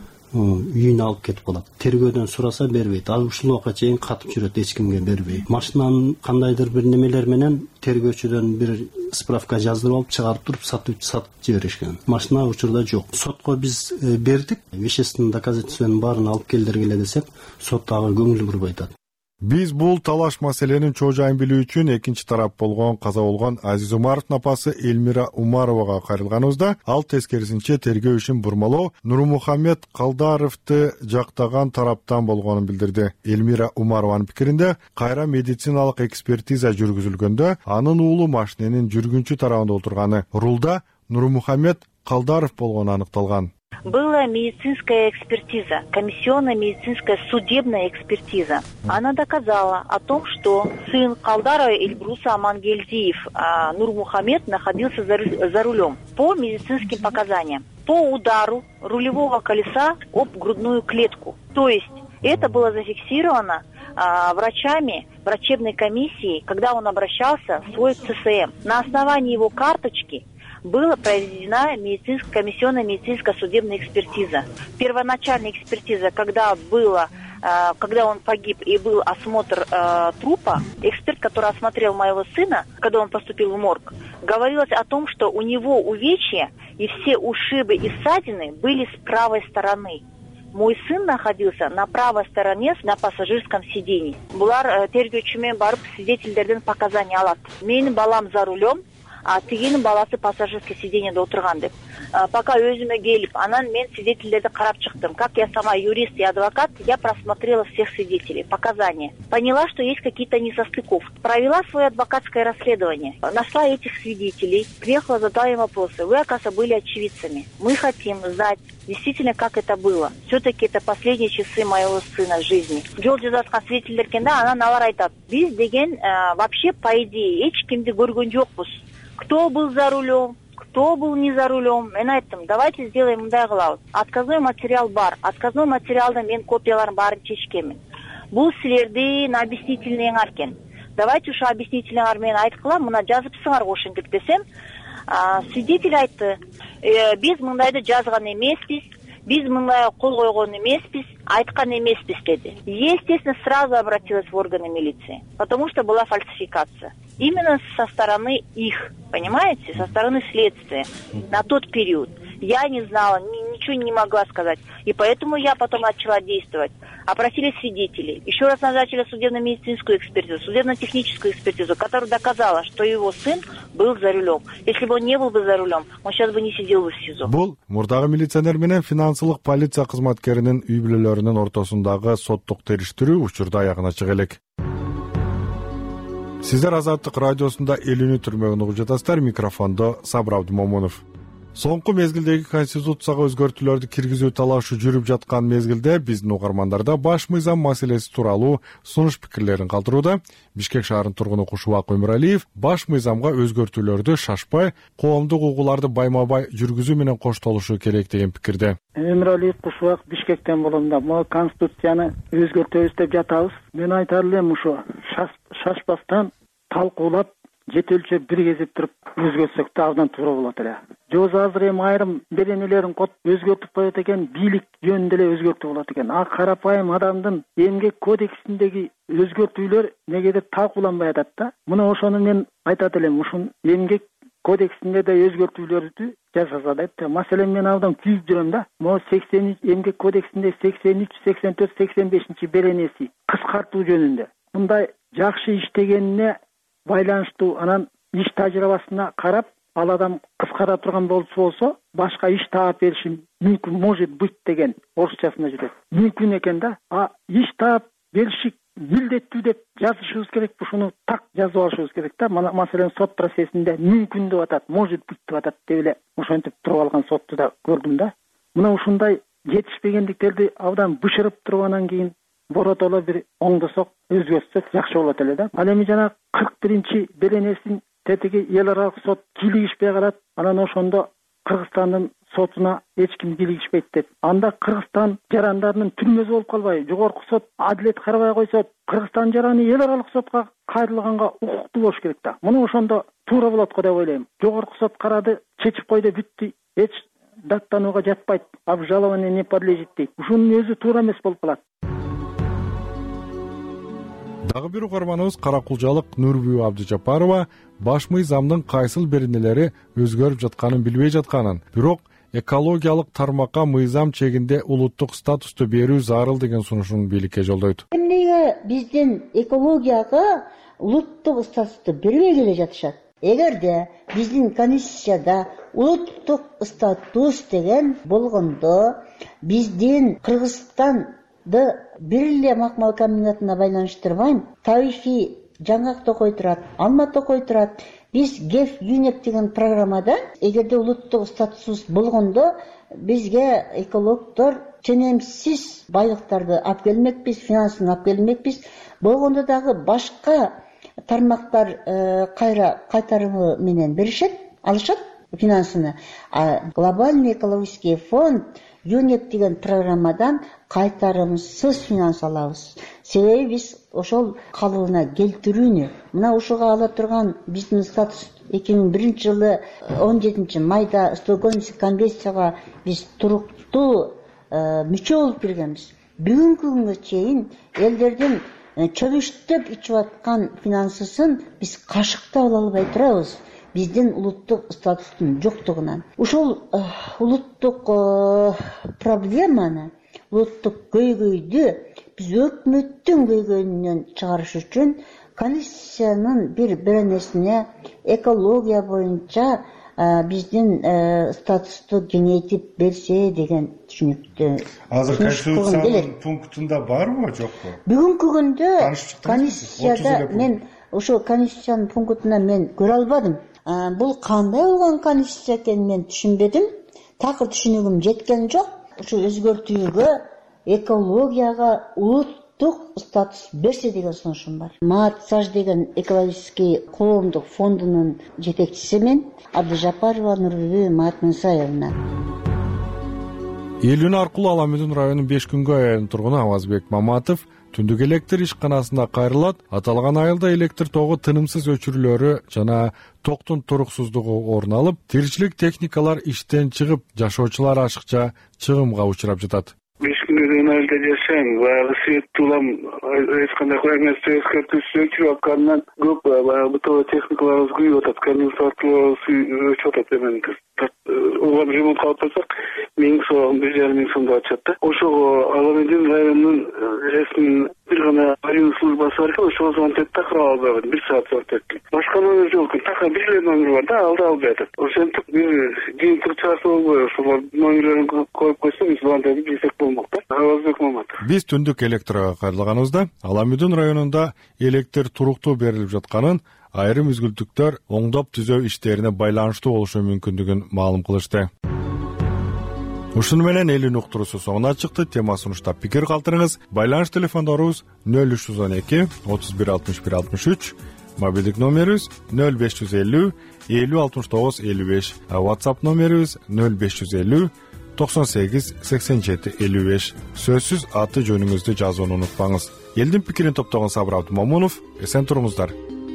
үйүнө алып кетип калат. Тергөөдөн сураса бербейт. Ал ушул убакка чейин катып жүрөт, эч кимге бербей. Машинанын кандайдыр бир немелер менен тергөөчүдөн бир справка жаздырып алып чыгарып туруп сатып сатып жиберишкен. Машина учурда жок. Сотко биз бердик. Вещественный доказательствонун баарын алып келдиргиле десек, сот ага көңүл бурбай атат. Биз бул талаш маселенин чоо жайын билүү үчүн экинчи тарап болгон каза болгон Азиз Умаровдун апасы Элмира Умаровага кайрылганыбызда, ал тескерисинче тергөө ишин бурмалоо Нурмухамед Калдаровду жактаган тараптан болгонун билдирди. Элмира Умарованын пикиринде, кайра медициналык экспертиза жүргүзүлгөндө анын уулу машиненин жүргүнчү тарабында отурганы, рулда Нурмухамед Калдаров болгону аныкталган. Была медицинская экспертиза, комиссионная медицинская судебная экспертиза. Она доказала о том, что сын Калдарова Эльбруса Амангельдиев Нурмухамед находился за рулем по медицинским показаниям, по удару рулевого колеса об грудную клетку. То есть это было зафиксировано врачами врачебной комиссии, когда он обращался в свой ЦСМ. На основании его карточки была проведена медицинская, комиссионная медицинская судебная экспертиза. Первоначальная экспертиза, когда было, когда он погиб и был осмотр э, трупа, эксперт, который осмотрел моего сына, когда он поступил в морг, говорилось о том, что у него увечья и все ушибы и ссадины были с правой стороны. Мой сын находился на правой стороне на пассажирском сидении. Булар тергөөчүмен барып свидетельдерден показания алат. Менин балам за рулем, а тигинин баласы пассажирский сиденьеде отурган деп. Пока өзүмө келип, анан мен свидетельдерди карап чыктым. Как я сама юрист и адвокат, я просмотрела всех свидетелей, показания. Поняла, что есть какие-то несостыковки. Провела свое адвокатское расследование. Нашла этих свидетелей, приехала, задала им вопросы. Вы, оказывается, были очевидцами. Мы хотим знать, действительно, как это было. Все-таки это последние часы моего сына жизни. Жол жазаткан свидетельдеркенде анан алар айтат. Биз деген вообще по идее эч кимди көргөн жокпуз. Кто был за рулем, кто был не за рулем. Мен айттым, давайте сделаем мындай кылабыз. Отказной материал бар. Отказной материалдын мен копияларын баарын чечкенмин. Бул силердин объяснительныйыңар экен. Давайте ушу объяснительныйыңар менен айткыла, мына жазыпсыңар ошентип десем, свидетель айтты, э, биз мындайды жазган эмеспиз, биз мындай кол койгон эмеспиз, айткан эмеспиз деди. Естественно, сразу обратилась в органы милиции, потому что была фальсификация. Именно со стороны их, понимаете, со стороны следствия на тот период. Я не знала, ни, ничего не могла сказать. И поэтому я потом начала действовать. Опросили свидетелей. Еще раз назначили судебно-медицинскую экспертизу, судебно-техническую экспертизу, которая доказала, что его сын был за рулем. Если бы он не был бы за рулем, он сейчас бы не сидел бы в СИЗО. Бул мурдагы милиционер менен финансылык полиция кызматкеринин үй бүлөлөрүнүн ортосундагы соттук териштирүү учурда аягына чыга элек. Сиздер Азаттык радиосунда элүүнү түрмөгүн угуп жатасыздар. Микрофондо Сабыр Абдымомунов. Соңку мезгилдеги конституцияга өзгөртүүлөрдү киргизүү талашы жүрүп жаткан мезгилде биздин угармандарда баш мыйзам маселеси тууралуу сунуш пикирлерин калтырууда. Бишкек шаарынын тургуну Кушубак Өмүралиев баш мыйзамга өзгөртүүлөрдү шашпай, коомдук угууларды байма-бай жүргүзүү менен коштолушу керек деген пикирде. Өмүралиев Кушубак, Бишкектен болом да. Могу конституцияны өзгөртөбүз деп жатабыз. Мен айтар элем ушу шашпастан талкуулап жетелче бир кезип туруп өзгөртсөк да абдан туура болот эле. Же азыр эми айрым беренелерин кот өзгөртүп коет экен, бийлик жөнүндө эле өзгөртүү болот экен. А карапайым адамдын эмгек кодексиндеги өзгөртүүлөр негеде талкууланбай атат да. Мына ошону мен айтат элем, ушун эмгек кодексинде да өзгөртүүлөрдү жасаса деп. Маселен мен абдан күйүп жүрөм да. Могу сексен эмгек кодексинде сексен үч, сексен төрт, сексен бешинчи беренеси кыскартуу жөнүндө. Мындай жакшы иштегенине байланыштуу анан иш тажрыйбасына карап, ал адам кыскара турган болсо, башка иш таап бериши мүмкүн, может быть деген орусчасында жүрөт. Мүмкүн экен да. А иш таап бериши милдеттүү деп жазышыбыз керек, ушуну так жазып алышыбыз керек да. Маселен сот процессинде мүмкүн деп атат, может быть деп атат деп эле ошентип туруп алган сотту да көрдүм да. Мына ушундай жетишпегендиктерди абдан бышырып тургандан кийин боротоло бир оңдосок, өзгөртсөк жакшы болот эле да. Ал эми жана кырк биринчи беренесин тетиги эл аралык сот кийлигишпей калат. Анан ошондо Кыргызстандын сотуна эч ким кийлигишпейт деп. Анда Кыргызстан жарандарынын түрмөсү болуп калбай, жогорку сот адилет карабай койсо, Кыргызстан жараны эл аралык сотко кайрылганга укуктуу болуш керек да. Муну ошондо туура болот го деп ойлойм. Жогорку сот карады, чечип койду, бүттү. Эч даттанууга жатпайт. Обжалование не подлежит дейт. Ушунун өзү туура эмес болуп калат. Дагы бир угарманыбыз Каракулжалык Нурбү Абдыжапарова баш мыйзамдын кайсыл беренелери өзгөрүп жатканын билбей жатканын, бирок экологиялык тармакка мыйзам чегинде улуттук статусту берүү зарыл деген сунушун бийликке жолдойт. Эмнеге биздин экологияга улуттук статусту бербей келе жатышат? Эгерде биздин конституцияда улуттук статус деген болгондо, биздин Кыргызстан бир эле макмал комбинатына байланыштырбайм, тарыхый жаңгак токой турат, алма токой турат. Биз ГЕФ ЮНЕП деген программада, эгерде улуттук статус болгондо, бизге экологдор ченемсиз байлыктарды алып келмекпиз, финансын алып келмекпиз. Болгондо дагы башка тармактар кайра кайтарымы менен беришет, алышат финансыны. А глобальный экологический фонд ЮНЕП деген программадан кайтарымсыз финанс алабыз. Себеби биз ошол калыбына келтирүүнү, мына ушуга ала турган биздин статус эки миң биринчи жылы он жетинчи майда Стокгольмский конвенцияга биз туруктуу мүчө болуп киргенбиз. Бүгүнкү күнгө чейин элдердин чөгүштөп ичип аткан финансысын биз кашыктап ала албай турабыз. Биздин улуттук статустун жоктугунан. Ушул улуттук проблеманы, улуттук көйгөйдү биз өкмөттүн көйгөйүнөн чыгарыш үчүн Конституциянын бир беренесине экология боюнча биздин статусту кеңейтип берсе деген түшүнүктү. Азыр Конституциянын пунктунда барбы, жокпу? Бүгүнкү күндө Конституцияда мен ошол Конституциянын пунктуна мен көрө албадым. Бул кандай болгон конституция экенин мен түшүнбөдүм. Такыр түшүнүгүм жеткен жок. Ушу өзгөртүүгө экологияга улуттук статус берсе деген сунушум бар. МААТ-САЖ деген экологический коомдук фондунун жетекчиси мен Абдыжапарова Нурбү Маатмансаевна. Элүүнү аркылуу Ала Мүдүн районунун беш күнгө айылынын тургуну Авазбек Маматов түндүк электр ишканасына кайрылат. Аталган айылда электр тогу тынымсыз өчүрүлөрү жана токтун туруксуздугу орун алып, тиричилик техникалар иштен чыгып, жашоочулар ашыкча чыгымга учурап жатат. беш күндөн айылда жашайм, баягы свет улам эч кандай эместе эскертүүсүз өчүрүп атканынан көп баягы бытовой техникаларыбыз күйүп атат, конденсаторлорубуз өчүп атат. Эмен улам ремонт кылып атсак, миң сом, бир жарым миң сомдо атышат да. Ошого Аламедин районунун ресми бир гана аварийный службасы бар экен, ошого звонтет такыр албайбыз, бир саат звонтет. Башка номер жок, такыр бир эле номер бар да, алда албай атат. Ошентип бир кийин турчасы болбой, ошол номерлерин коюп койсоң, звонтет билсек болмок да. Авазбек Маматов. Биз түндүк электрга кайрылганыбызда Аламедин районунда электр туруктуу берилип жатканын, айрым үзгүлтүктөр оңдоп түзөө иштерине байланыштуу болушу мүмкүндүгүн маалым кылышты. Ушуну менен элин уктуруусу соңуна чыкты. Тема сунуштап пикир калтырыңыз. Байланыш телефондорубуз нөл үч жүз он эки отуз бир алтымыш бир алтымыш үч, мобилдик номерибиз нөл беш жүз элүү элүү алтымыш тогуз элүү беш, WhatsApp номерибиз нөл беш жүз элүү токсон сегиз сексен жети элүү беш. Сөзсүз аты жөнүңүздү жазууну унутпаңыз. Элдин пикирин топтогон Сабыр Абдымомунов, эсен туруңуздар.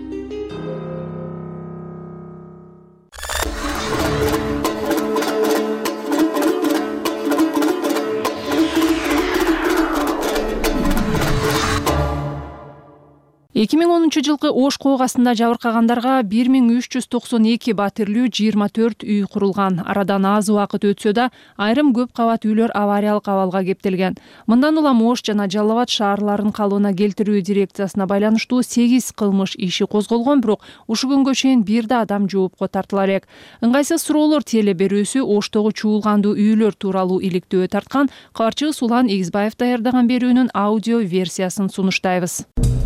эки миң онунчу жылкы Ош коогасында жабыркагандарга бир миң үч жүз токсон эки батирлүү жыйырма төрт үй курулган. Арадан аз убакыт өтсө да, айрым көп кабат үйлөр авариялык абалга кептелген. Мындан улам Ош жана Жалал Абад шаарларын калыбына келтирүү дирекциясына байланыштуу сегиз кылмыш иши козголгон, бирок ушул күнгө чейин бир да адам жоопко тартыла элек. Ыңгайсыз суроолор теле берүүсү Оштогу чуулгандуу үйлөр тууралуу иликтөө тарткан. Кабарчыбыз Улан Игизбаев даярдаган берүүнүн аудио версиясын сунуштайбыз.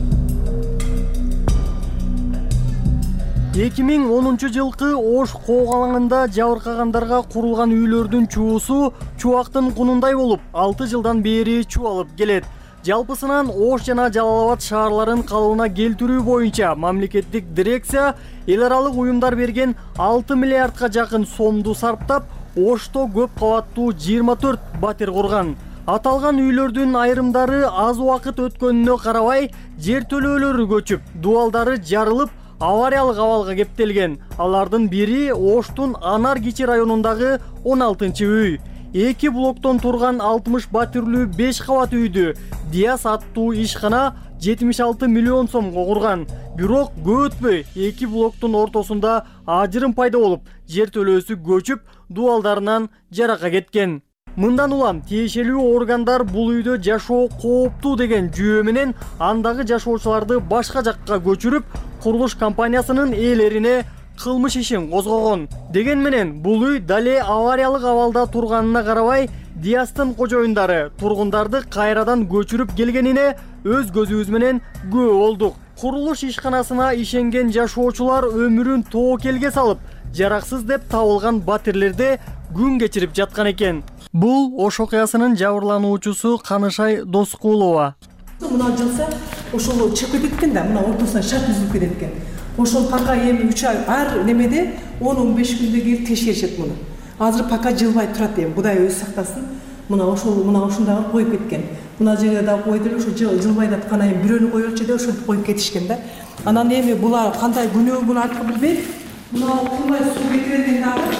эки миң онунчу жылкы Ош коогалаңында жабыркагандарга курулган үйлөрдүн чуусу чубактын кунундай болуп, алты жылдан бери чубалып келет. Жалпысынан Ош жана Жалал Абад шаарларын калыбына келтирүү боюнча мамлекеттик дирекция эл аралык уюмдар берген алты миллиардка жакын сомду сарптап, Ошто көп кабаттуу жыйырма төрт батир курган. Аталган үйлөрдүн айрымдары аз убакыт өткөнүнө карабай, жертөлөлөрү көчүп, дубалдары жарылып, авариялык абалга кептелген. Алардын бири Оштун Анар Кичи районундагы он алтынчы үй. Эки блоктон турган алтымыш батирлүү беш кабат үйдү Диас аттуу ишкана жетимиш алты миллион сомго курган. Бирок көп өтпөй эки блоктун ортосунда ажырым пайда болуп, жертөлөөсү көчүп, дубалдарынан жарака кеткен. Мындан улам тиешелүү органдар бул үйдө жашоо кооптуу деген жүйө менен андагы жашоочуларды башка жакка көчүрүп, курулуш компаниясынын ээлерине кылмыш ишин козгогон. Деген менен бул үй дале авариялык абалда турганына карабай, Диастын кожоюндары тургундарды кайрадан көчүрүп келгенине өз көзүбүз менен күбө болдук. Курулуш ишканасына ишенген жашоочулар өмүрүн тоокелге салып, жараксыз деп табылган батирлерде күн кечирип жаткан экен. Бул Ош окуясынын жабырлануучусу Канышай Доскулова. Мына жылса ошол чыгып кеткен да, мына ортосуна шарт үзүлүп кетет экен. Ошол пока эми үч ай ар немеде он он беш күндө келип текшеришет муну. Азыр пока жылбай турат эми, Кудай өзү сактасын. Мына ошол мына ушундагы коюп кеткен. Мына жерге да койду эле, ошо жылбай да аткан эми бирөөнү коелучу деп ошентип коюп кетишкен да. Анан эми булар кандай күнөө буну айткан билбейм. Мына курмай суу кетирген дагы.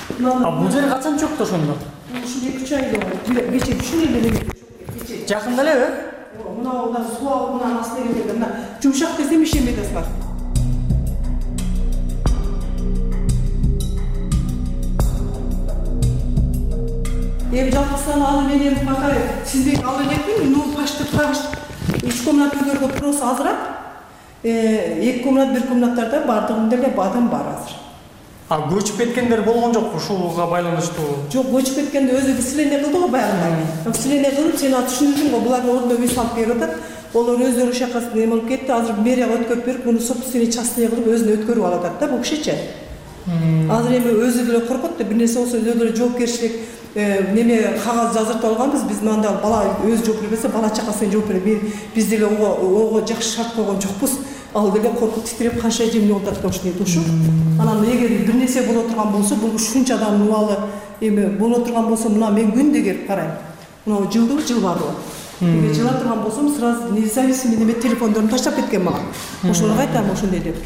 А бул жер качан чөктү ошондо? Ушул эки үч ай болду. Кече ушул эле неме чөктү. Жакында элеби? Мына мына суу алып мына астына келгенде мына жумшак десем ишенбей атасыздар. Эми жалпысынан аны мен эми пока сиздерге алып элекмин, ну почти тагыш үч комнат үйлөргө просто азыраак. эки комнат, бир комнаттарда бардыгында эле адам бар азыр. А көчүп кеткендер болгон жокпу ушуга байланыштуу? Жок, көчүп кеткенде өзү выселение кылды го баягында. Выселение кылып, сен түшүндүң го, булардын ордуна үй салып берип атат. Олар өздөрү шакасы неме болуп кетти. Азыр мэрияга өткөрүп берип, муну собственный частный кылып өзүнө өткөрүп алып атат да, бул кишичи. Азыр эми өзү деле коркот да, бир нерсе болсо өзү жоопкерчилик неме кагаз жаздырып алганбыз. Биз мында бала өз жооп бербесе, бала чакасына жооп берет. Биз деле ого жакшы шарт койгон жокпуз. Ал деле коркуп титиреп канча жемне болуп атат ушуну тушу. Анан эгер бир нерсе боло турган болсо, бул ушунча адамдын убалы эми боло турган болсо, мына мен күндө келип карайм. Мына жылдыбы, жылбадыбы? Эгер жыла турган болсом, сразу независимый неме телефондорун таштап кеткен мага. Ошону кайтам ошондой деп.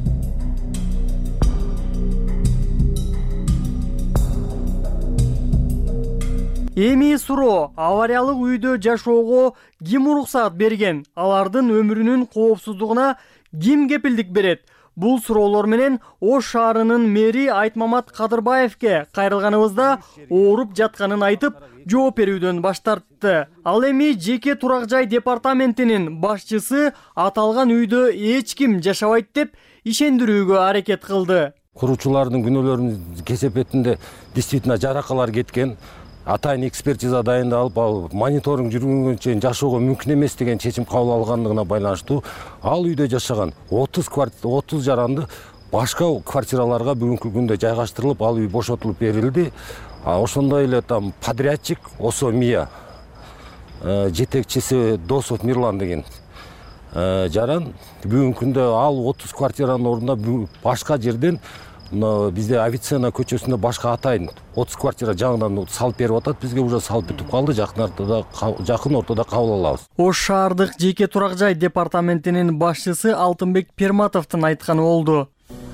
Эми суроо, авариялык үйдө жашоого ким уруксаат берген? Алардын өмүрүнүн коопсуздугуна ким кепилдик берет? Бул суроолор менен Ош шаарынын мэри Айтмамат Кадырбаевке кайрылганыбызда ооруп жатканын айтып, жооп берүүдөн баш тартты. Ал эми жеке турак жай департаментинин башчысы аталган үйдө эч ким жашабайт деп ишендирүүгө аракет кылды. Куруучулардын күнөөлөрүнүн кесепетинде действительно жаракалар кеткен. Атайын экспертиза дайындалып, ал мониторинг жүргөнгө чейин жашоого мүмкүн эмес деген чечим кабыл алгандыгына байланыштуу ал үйдө жашаган отуз жаранды башка квартираларга бүгүнкү күндө жайгаштырылып, ал үй бошотулуп берилди. Ошондой эле там подрядчик Осо Мия, жетекчиси Досов Мирлан деген жаран бүгүнкү күндө ал отуз квартиранын ордуна башка жерден бизде Авиценна көчөсүндө башка атайын отуз квартира жаңыдан салып берип атат. Бизге уже салып бүтүп калды. Жакын ортодо жакын ортодо кабыл алабыз. Ош шаардык жеке турак жай департаментинин башчысы Алтынбек Перматовдун айтканы болду.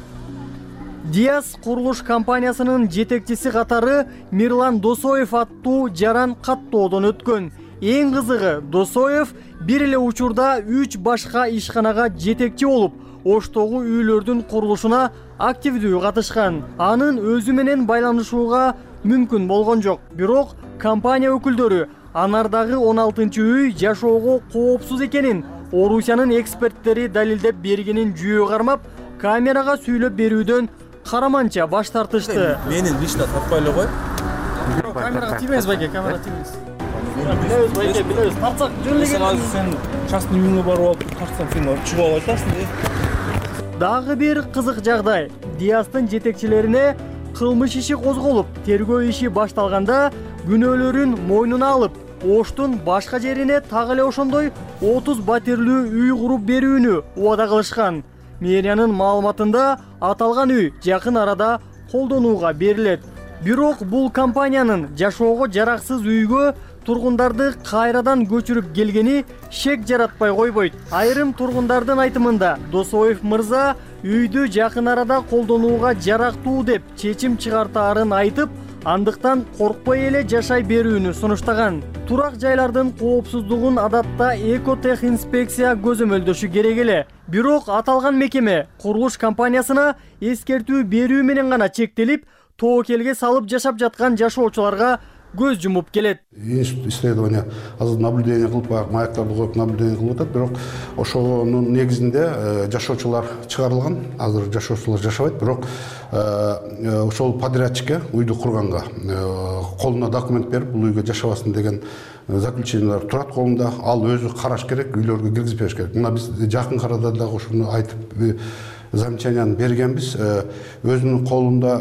Диас курулуш компаниясынын жетекчиси катары Мирлан Досоев аттуу жаран каттоодон өткөн. Эң кызыгы, Досоев бир эле учурда үч башка ишканага жетекчи болуп, Оштогу үйлөрдүн курулушуна активдүү катышкан. Анын өзү менен байланышууга мүмкүн болгон жок. Бирок компания өкүлдөрү анардагы он алтынчы үй жашоого коопсуз экенин Орусиянын эксперттери далилдеп бергенин жүйө кармап, камерага сүйлөп берүүдөн караманча баш тартышты. Менин лично таппай эле кой. Камерага тийбеңиз байке, камера тийбеңиз. Билебиз байке, билебиз. Тартсак жөн эле келдиң. Сен частный үйүңө барып алып, тартсаң сен чыгып алып айтасың де. Дагы бир кызык жагдай. Диастын жетекчилерине кылмыш иши козголуп, тергөө иши башталганда күнөөлөрүн мойнуна алып, Оштун башка жерине так эле ошондой отуз батирлүү үй куруп берүүнү убада кылышкан. Мэриянын маалыматында аталган үй жакын арада колдонууга берилет. Бирок бул компаниянын жашоого жараксыз үйгө тургундарды кайрадан көчүрүп келгени шек жаратпай койбойт. Айрым тургундардын айтымында Досоев мырза үйдү жакын арада колдонууга жарактуу деп чечим чыгартаарын айтып, андыктан коркпой эле жашай берүүнү сунуштаган. Турак жайлардын коопсуздугун адатта Экотех инспекция көзөмөлдөшү керек эле. Бирок аталган мекеме курулуш компаниясына эскертүү берүү менен гана чектелип, тоокелге салып жашап жаткан жашоочуларга көз жумуп келет. Институт исследования азыр наблюдение кылып, баягы маяктарды коюп наблюдение кылып атат, бирок ошонун негизинде жашоочулар чыгарылган. Азыр жашоочулар жашабайт, бирок ошол подрядчикке үйдү курганга колуна документ берип, бул үйгө жашабасын деген заключениялар турат колунда. Ал өзү караш керек, үйлөргө киргизип бериш керек. Мына биз жакын арада дагы ошону айтып замечанияны бергенбиз. Өзүнүн колунда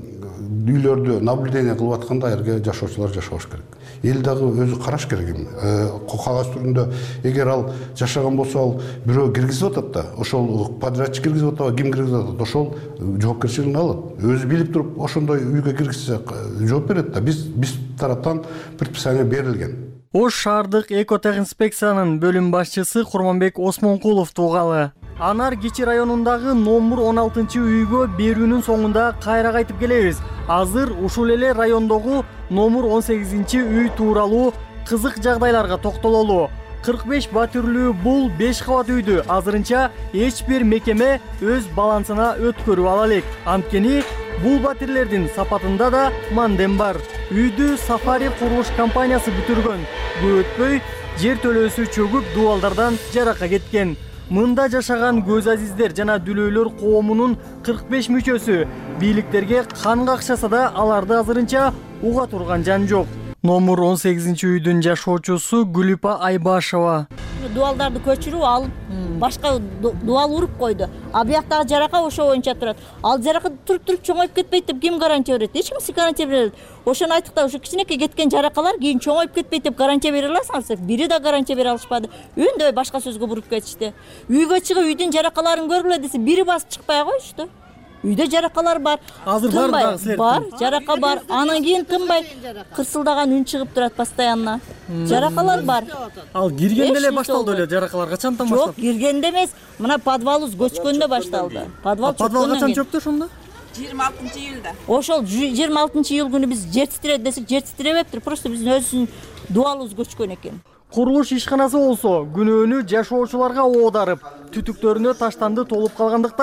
үйлөрдү наблюдение кылып атканда эрге жашоочулар жашабаш керек. Эл дагы өзү караш керек эми. Кагаз түрүндө эгер ал жашаган болсо, ал бирөө киргизип атат да, ошол подрядчик киргизип атат, ким киргизип атат, ошол жоопкерчилигин алат. Өзү билип туруп ошондой үйгө киргизсе жооп берет да. Биз биз тараптан предписание берилген. Ош шаардык Экотех инспекциянын бөлүм башчысы Курманбек Осмонкулов тугалы. Анар Кичи районундагы номер он алтынчы үйгө берүүнүн соңунда кайра кайтып келебиз. Азыр ушул эле райондогу номер он сегизинчи үй тууралуу кызык жагдайларга токтололу. кырк беш батирлүү бул беш кабат үйдү азырынча эч бир мекеме өз балансына өткөрүп ала элек. Анткени бул батирлердин сапатында да мандем бар. Үйдү Сафари курулуш компаниясы бүтүргөн. Көп өтпөй жер төлөөсү чөгүп, дубалдардан жаракка кеткен. Мында жашаган көз азиздер жана дүлөйлөр коомунун кырк беш мүчөсү бийликтерге кан какшаса да аларды азырынча уга турган жан жок. Номер он сегизинчи үйдүн жашоочусу Гүлүпа Айбашева. Дубалдарды көчүрүп алып, башка дубал уруп койду. А бияктагы жарака ошо боюнча турат. Ал жарака туруп-туруп чоңоюп кетпейт деп ким гарантия берет? Эч ким гарантия берет. Ошону айттык да, ошо кичинекей кеткен жаракалар кийин чоңоюп кетпейт деп гарантия бере аласыңар? Бири да гарантия бере алышпады. Үндөй башка сөзгө буруп кетишти. Үйгө чыгып үйдүн жаракаларын көргүлө десе, бири басып чыкпай койушту. Үйдө жаракалар бар. Азыр бар дагы силер. Бар, жарака бар. Анан кийин тынбай кырсылдаган үн чыгып турат постоянно. Жаракалар бар. Ал киргенде эле башталды эле жаракалар, качантан башталды? Жок, киргенде эмес, мына подвалыбыз көчкөндө башталды. Подвал чөккөндөн. Подвал качан чөктү ошондо? жыйырма алтынчы июлда. Ошол жыйырма алтынчы июл күнү биз жер титирет десек, жер титиребептир. Просто биздин өзүбүздүн дубалыбыз көчкөн экен. Курулуш ишканасы болсо, күнөөнү жашоочуларга оодарып, түтүктөрүнө таштанды толуп калгандыктан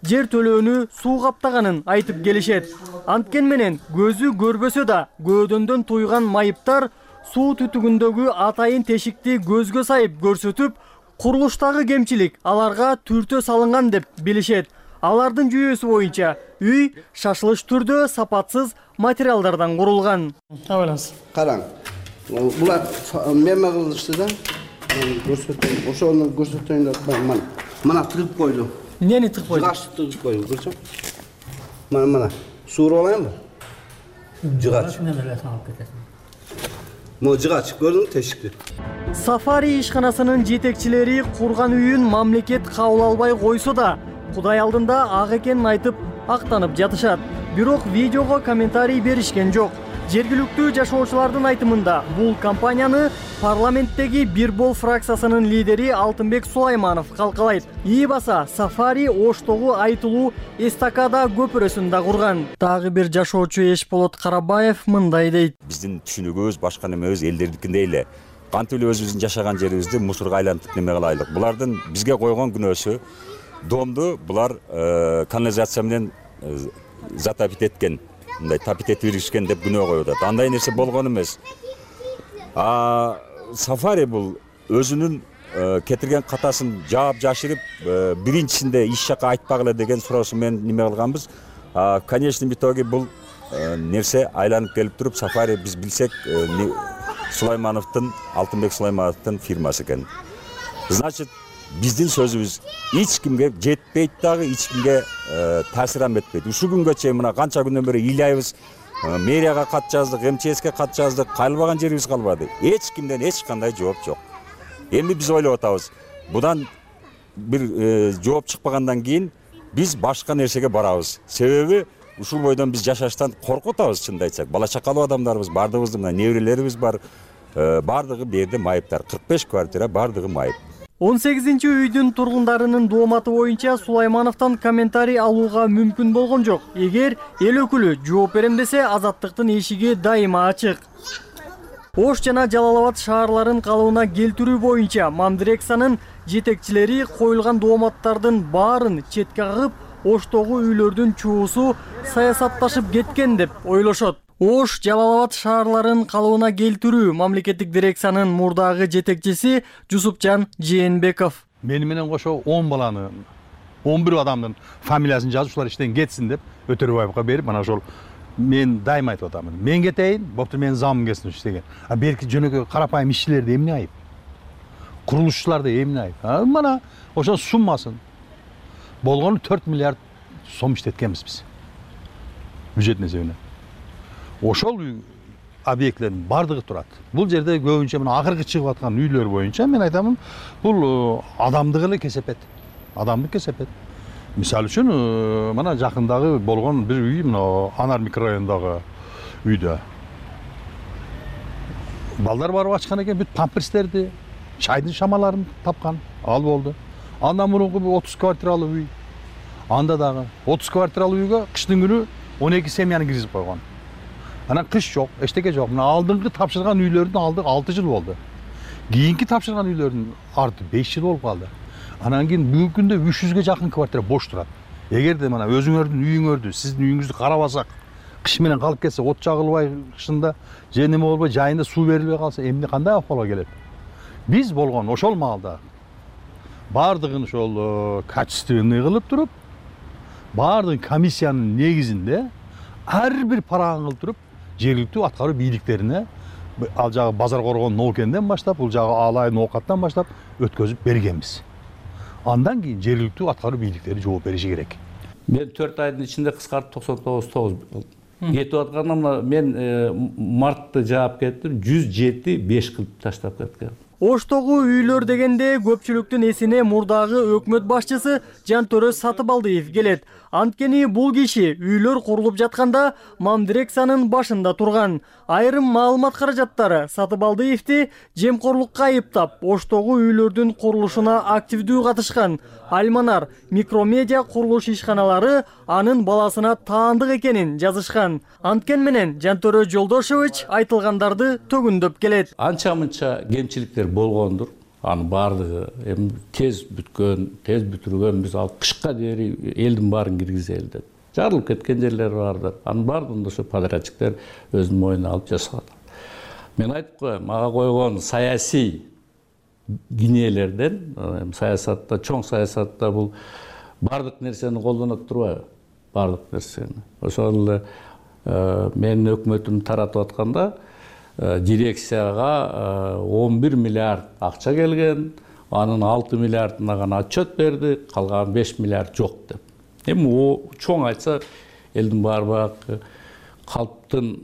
жер төлөөнү суу каптаганын айтып келишет. Анткен менен көзү көрбөсө да көөдөндөн туйган майыптар суу түтүгүндөгү атайын тешикти көзгө сайып көрсөтүп, курулуштагы кемчилик аларга түртө салынган деп билишет. Алардын жүйөсү боюнча үй шашылыш түрдө сапатсыз материалдардан курулган. Караң, булар мема кылышты да, көрсөтөйүн, ошону көрсөтөйүн деп мына мына тыгып койду. Эмнени тыгып койду? Жыгачты тыгып койду, көрсөң. Мына мына сууруп алайынбы? Жыгач. Могу жыгач көрдүң тешикти. Сафари ишканасынын жетекчилери курган үйүн мамлекет кабыл албай койсо да, Кудай алдында ак экенин айтып, актанып жатышат. Бирок видеого комментарий беришкен жок. Жергиликтүү жашоочулардын айтымында бул компанияны парламенттеги Бир бол фракциясынын лидери Алтынбек Сулайманов калкалайт. И баса Сафари Оштогу айтылуу эстакада көпүрөсүн да курган. Дагы бир жашоочу Эшполот Карабаев мындай дейт. Биздин түшүнүгүбүз башка немебиз элдердикиндей эле. Кантип эле өзүбүздүн жашаган жерибизди мусорго айлантып неме кылайлык. Булардын бизге койгон күнөөсү домду булар канализация менен затапить эткен, мындай тапить этип иришкен деп күнөө коюп атат. Андай нерсе болгон эмес. А Сафари бул өзүнүн кетирген катасын жаап жашырып, биринчисинде иш жакка айтпагыла деген суроосу менен неме кылганбыз. А в конечном итоге бул нерсе айланып келип туруп, Сафари биз билсек Сулаймановдун, Алтынбек Сулаймановдун фирмасы экен. Значит, биздин сөзүбүз эч кимге жетпейт дагы, эч кимге таасир этпейт. Ушул күнгө чейин мына канча күндөн бери ыйлайбыз, мэрияга кат жаздык, эм че эске кат жаздык, кайрылбаган жерибиз калбады. Эч кимден эч кандай жооп жок. Эми биз ойлоп атабыз, будан бир жооп чыкпагандан кийин биз башка нерсеге барабыз. Себеби ушул бойдон биз жашаштан коркуп атабыз, чынын айтсак. Бала чакалуу адамдарыбыз, бардыгыбыздын мына неберелерибиз бар. Бардыгы бу жерде майыптар, кырк беш квартира бардыгы майып. он сегизинчи үйдүн тургундарынын дооматы боюнча Сулаймановдон комментарий алууга мүмкүн болгон жок. Эгер эл өкүлү жооп берем десе, Азаттыктын эшиги дайыма ачык. Ош жана Жалал Абад шаарларын калыбына келтирүү боюнча Мамдирексанын жетекчилери коюлган дооматтардын баарын четке кагып, Оштогу үйлөрдүн чуусу саясатташып кеткен деп ойлошот. Ош Жалал Абад шаарларын калыбына келтирүү мамлекеттик дирекциянын мурдагы жетекчиси Жусупжан Жээнбеков. Мени менен кошо он баланы, он бир адамдын фамилиясын жазып, ушулар иштен кетсин деп Өтөрбаевга берип, мына ошол мен дайыма айтып атамын. Мен кетейин, боптур менин замым кетсин иштеген. А берки жөнөкөй карапайым ишчилерде эмне айып? Курулушчуларда эмне айып? А мына ошо суммасын болгону төрт миллиард сом иштеткенбиз биз. Бюджетный есебинен. Ошол объектлердин бардыгы турат. Бул жерде көбүнчө мына акыркы чыгып аткан үйлөр боюнча мен айтамын, бул адамдык эле кесепет. Адамдык кесепет. Мисалы үчүн, мына жакындагы болгон бир үй, мына Анар микрорайонундагы үйдө. Балдар барып ачкан экен, бүт памперстерди, чайдын шамаларын тапкан. Ал болду. Андан мурунку отуз квартиралуу үй. Анда дагы отуз квартиралуу үйгө кыштын күнү он эки семьяны киргизип койгон. Анан кыш жок, эчтеке жок. Мына алдыңкы тапшырган үйлөрдүн алды алты жыл болду. Кийинки тапшырган үйлөрдүн арты беш жыл болуп калды. Анан кийин бүгүнкү күндө үч жүзгө жакын квартира бош турат. Эгерде мына өзүңөрдүн үйүңөрдү, сиздин үйүңүздү карабасак, кыш менен калып кетсе, от жагылбай кышында, же неме болбой, жайында суу берилбей калса, эмне кандай акыбалга келет? Биз болгон ошол маалда бардыгын ошол качественный кылып туруп, бардыгын комиссиянын негизинде ар бир парагын кылып туруп, жергиликтүү аткаруу бийликтерине ал жагы базар коргон Ноокенден баштап, бул жагы Алай Ноокаттан баштап өткөзүп бергенбиз. Андан кийин жергиликтүү аткаруу бийликтери жооп бериши керек. Мен төрт айдын ичинде кыскартып токсон тогуз тогуз кетип атканда мен мартта жаап кеттим, жүз жети беш кылып таштап кеткен. Оштогу үйлөр дегенде көпчүлүктүн эсине мурдагы өкмөт башчысы Жантөрө Сатыбалдиев келет. Анткени бул киши үйлөр курулуп жатканда Мамдирексанын башында турган. Айрым маалымат каражаттары Сатыбалдиевди жемкорлукка айыптап, Оштогу үйлөрдүн курулушуна активдүү катышкан. Альманар микромедиа курулуш ишканалары анын баласына таандык экенин жазышкан. Анткен менен Жантөрө Жолдошевич айтылгандарды төгүндөп келет. Анча-мынча кемчиликтер болгондур. анын баардыгы эми тез бүткөн, тез бүтүргөн, биз ал кышка дери элдин баарын киргизели деп. Жарылып кеткен жерлер бар да. Анын баардыгын ошо подрядчиктер өзүнүн мойнуна алып жасап атат. Мен айтып коем, мага койгон саясий кинелерден, саясатта, чоң саясатта бул баардык нерсени колдонот турбайбы? Баардык нерсени. Ошол эле менин өкмөтүм таратып атканда дирекцияга он бир миллиард акча келген, анын алты миллиардына гана отчет берди, калган беш миллиард жок деп. Эми о чоң айтса элдин баары калптын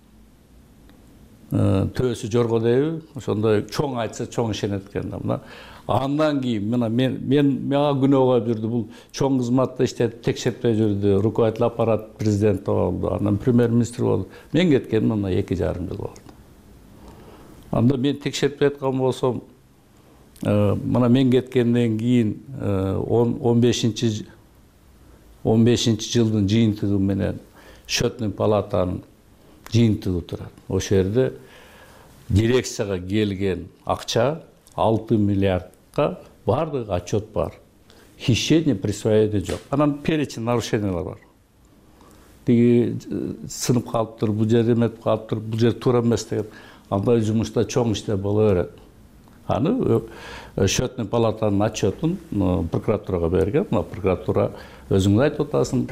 төбөсү жорго дейби? Ошондой чоң айтса чоң ишенет экен. Мына андан кийин мына мен мен мага күнөө коюп жүрдү, бул чоң кызматта иштетип текшертпей жүрдү, руководитель аппарат президент болду, анан премьер-министр болду. Мен кеткениме мына эки жарым жыл болду. Анда мен текшертпей аткан болсом, мына мен кеткенден кийин он бешинчи жылдын жыйынтыгы менен счетный палатанын жыйынтыгы турат. Ошол жерде дирекцияга келген акча алты миллиардка баардык отчет бар. Хищение, присвоение жок. Анан перечень нарушениялар бар. Тиги сынып калыптыр, бул жер эметип калыптыр, бул жер туура эмес деген. Андай жумушта чоң иштер боло берет. Аны счетный палатанын отчетун прокуратурага берген. Прокуратура өзүң айтып атасың,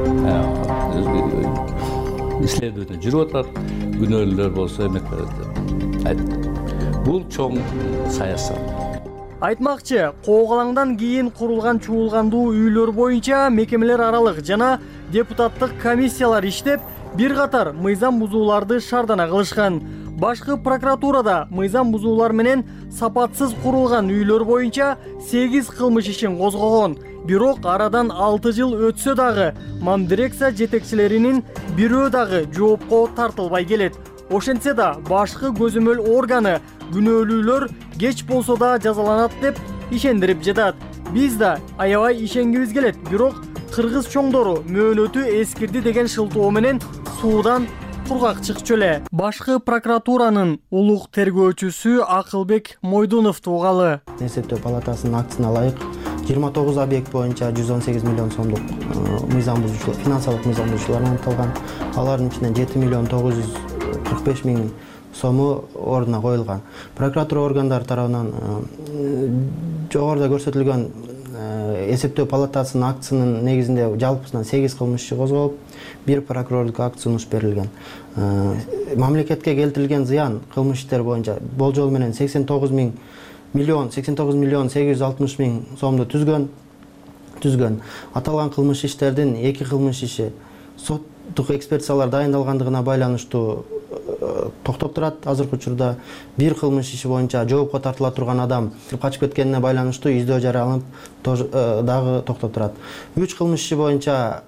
исследование жүрүп атат, күнөөлөр болсо эметет. Бул чоң саясат. Айтмакчы, Коогалаңдан кийин курулган чуулгандуу үйлөр боюнча мекемелер аралык жана депутаттык комиссиялар иштеп, бир катар мыйзам бузууларды шаардана кылышкан. Башкы прокуратурада мыйзам бузуулар менен сапатсыз курулган үйлөр боюнча сегиз кылмыш ишин козгогон. Бирок арадан алты жыл өтсө дагы мамдирекция жетекчилеринин бирөө дагы жоопко тартылбай келет. Ошентсе да башкы көзөмөл органы күнөөлүүлөр кеч болсо да жазаланат деп ишендирип жатат. Биз да аябай ишенгибиз келет, бирок кыргыз чоңдору мөөнөтү эскирди деген шылтоо менен суудан кургак чыкчу эле. Башкы прокуратуранын улук тергөөчүсү Акылбек Мойдунов тугалы. Эсептөө палатасынын актысына ылайык жыйырма тогуз объект боюнча жүз он сегиз миллион сомдук мыйзам бузуучулар, финансылык мыйзам бузуучулар аныкталган. Алардын ичинен жети миллион тогуз жүз кырк беш миң сому ордуна коюлган. Прокуратура органдары тарабынан жогоруда көрсөтүлгөн эсептөө палатасынын актысынын негизинде жалпысынан сегиз кылмыш иши козголуп, бир прокурорлук акт сунуш берилген. Мамлекетке келтирилген зыян кылмыш иштер боюнча болжол менен сексен тогуз миллион сегиз жүз алтымыш миң сомду түзгөн. Түзгөн. Аталган кылмыш иштердин эки кылмыш иши соттук экспертизалар дайындалгандыгына байланыштуу токтоп турат. Азыркы учурда бир кылмыш иши боюнча жоопко тартыла турган адам качып кеткенине байланыштуу издөө жарыяланып дагы токтоп турат. үч кылмыш иши боюнча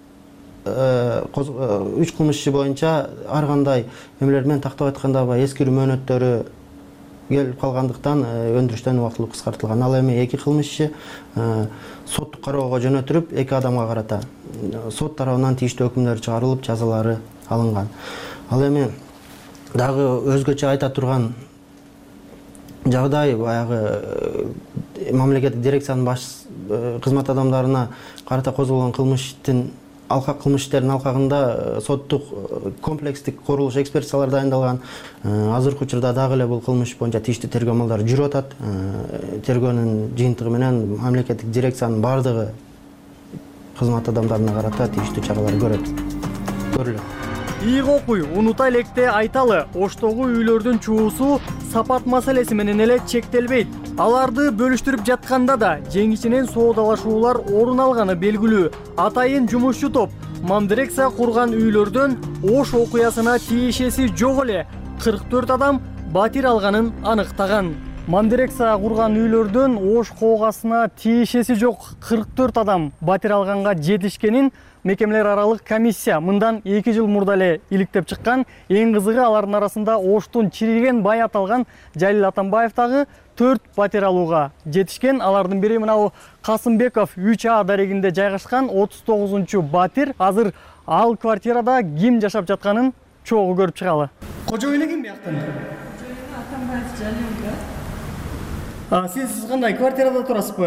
үч кылмыш иши боюнча ар кандай эмелер менен тактап айтканда эскирүү мөөнөттөрү келип калгандыктан өндүрүштөн убактылуу кыскартылган. Ал эми эки кылмыш иши соттук кароого жөнөтүлүп, эки адамга карата сот тарабынан тийиштүү өкүмдөр чыгарылып, жазалары алынган. Ал эми дагы өзгөчө айта турган жагдай баягы мамлекеттик дирекциянын баш кызмат адамдарына карата козголгон кылмыштын алка кылмыш иштеринин алкагында соттук комплекстик курулуш экспертизалар дайындалган. Азыркы учурда дагы эле бул кылмыш боюнча тийиштүү тергөө амалдары жүрүп атат. Тергөөнүн жыйынтыгы менен мамлекеттик дирекциянын баардыгы кызмат адамдарына карата тийиштүү чаралар көрөт. Көрүлөт. Ийик окуй, унута электе айталы, Оштогу үйлөрдүн чуусу сапат маселеси менен эле чектелбейт. Аларды бөлүштүрүп жатканда да жеңишинен соодалашуулар орун алганы белгилүү. Атайын жумушчу топ мамдирекция курган үйлөрдөн Ош окуясына тиешеси жок эле кырк төрт адам батир алганын аныктаган. Мамдирекция курган үйлөрдөн Ош коогасына тиешеси жок кырк төрт адам батир алганга жетишкенин мекемелер аралык комиссия мындан эки жыл мурда эле иликтеп чыккан. Эң кызыгы алардын арасында Оштун чиреген бай аталган Жалил Атамбаев дагы төрт батир алууга жетишкен. Алардын бири мына Касымбеков үч А дарегинде жайгашкан отуз тогузунчу батир. Азыр ал квартирада ким жашап жатканын чогуу көрүп чыгалы. Кожоюну ким бияктан? Атамбаев Жалил. Сиз кандай квартирада турасызбы?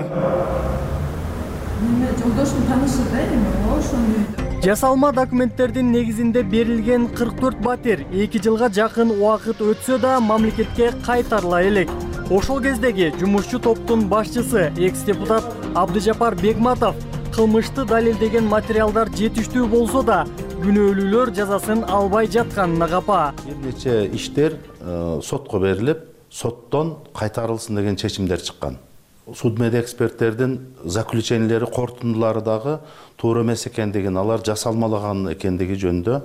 Мен жолдошум таанышы да эми ошону үйдө. Жасалма документтердин негизинде берилген кырк төрт батир эки жылга жакын убакыт өтсө да мамлекетке кайтарыла элек. Ошол кездеги жумушчу топтун башчысы экс-депутат Абдыжапар Бегматов кылмышты далилдеген материалдар жетиштүү болсо да күнөөлүүлөр жазасын албай жатканына капа. Бир нече иштер сотко берилип, соттон кайтарылсын деген чечимдер чыккан. Судмедэксперттердин заключениялери, корутундулары дагы туура эмес экендигин, алар жасалмалаган экендиги жөнүндө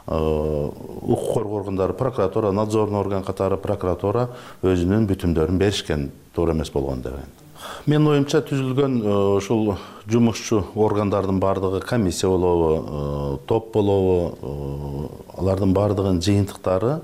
укук коргоо органдары, прокуратура, надзорный орган катары прокуратура өзүнүн бүтүмдөрүн беришкен, туура эмес болгон деген. Менин оюмча түзүлгөн ушул жумушчу органдардын бардыгы комиссия болобу, топ болобу, алардын бардыгынын жыйынтыктары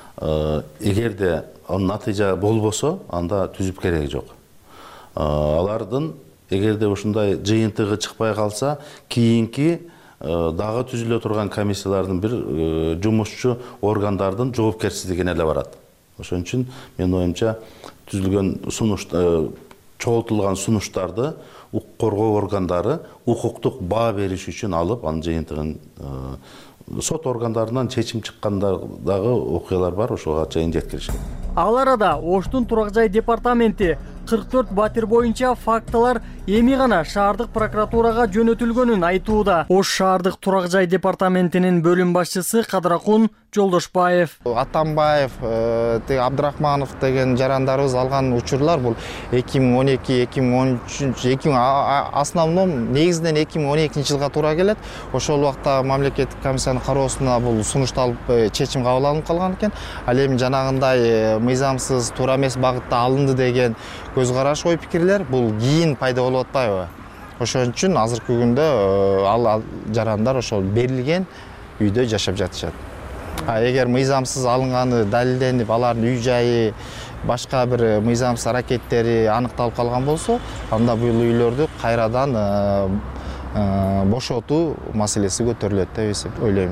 эгерде натыйжа болбосо, анда түзүп кереги жок. Алардын эгерде ушундай жыйынтыгы чыкпай калса, кийинки дагы түзүлө турган комиссиялардын бир жумушчу органдардын жоопкерчилигине эле барат. Ошон үчүн менин оюмча түзүлгөн сунуш, чогултулган сунуштарды укук коргоо органдары укуктук баа бериш үчүн алып, анын жыйынтыгын сот органдарынан чечим чыкканда дагы окуялар бар, ошого чейин жеткиришкен. Ал арада Оштун турак жай департаменти кырк төрт батир боюнча фактылар эми гана шаардык прокуратурага жөнөтүлгөнүн айтууда. Ош шаардык турак жай департаментинин бөлүм башчысы Кадыракун Жолдошбаев. Атамбаев, Абдрахманов деген жарандарыбыз алган учурлар бул эки миң он эки эки миң он үч основном негизинен эки миң он экинчи жылга туура келет. Ошол убакта мамлекеттик комиссиянын кароосуна бул сунушталып чечим кабыл алынып калган экен. Ал эми жанагындай мыйзамсыз, туура эмес багытта алынды деген көз караш, ой пикирлер бул кийин пайда болуп атпайбы? Ошон үчүн азыркы күндө ал жарандар ошол берилген үйдө жашап жатышат. Эгер мыйзамсыз алынганы далилденип, алардын үй жайы, башка бир мыйзамсыз аракеттери аныкталып калган болсо, анда бул үйлөрдү кайрадан бошотуу маселеси көтөрүлөт деп ойлойм.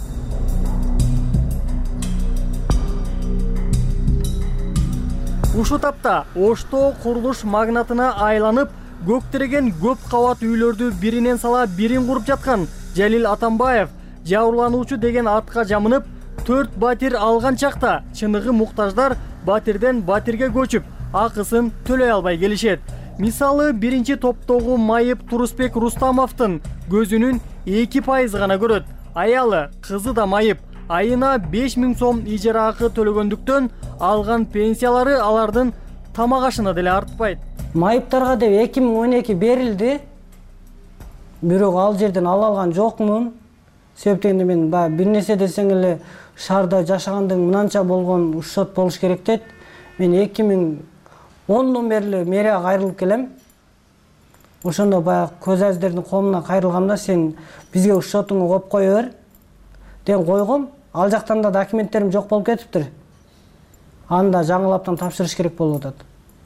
Ушул тапта Ошто курулуш магнатына айланып, көктөрөгөн көп кабат үйлөрдү биринен сала бирин куруп жаткан Жалил Атамбаев жабырлануучу деген атка жамынып, төрт батир алган чакта чыныгы муктаждар батирден батирге көчүп, акысын төлөй албай келишет. Мисалы, биринчи топтогу майып Турусбек Рустамовдун көзүнүн эки пайыз гана көрөт. Аялы, кызы да майып. Айына беш миң сом ижара акы төлөгөндүктөн алган пенсиялары алардын тамак ашына деле артпайт. Майыптарга деп эки миң он эки берилди. Бирок ал жерден ала алган жокмун. Себептен мен бир нерсе десең эле шаарда жашагандын мынанча болгон ушот болуш керек дейт. Мен эки миң ондон бери эле мэрияга кайрылып келем. Ошондо баягы көз азиздердин коомуна кайрылганда сен бизге ушотуңду коюп кое бер деген койгом. Ал жактан да документтерим жок болуп кетиптир. Анда жаңылаптан тапшырыш керек болуп атат.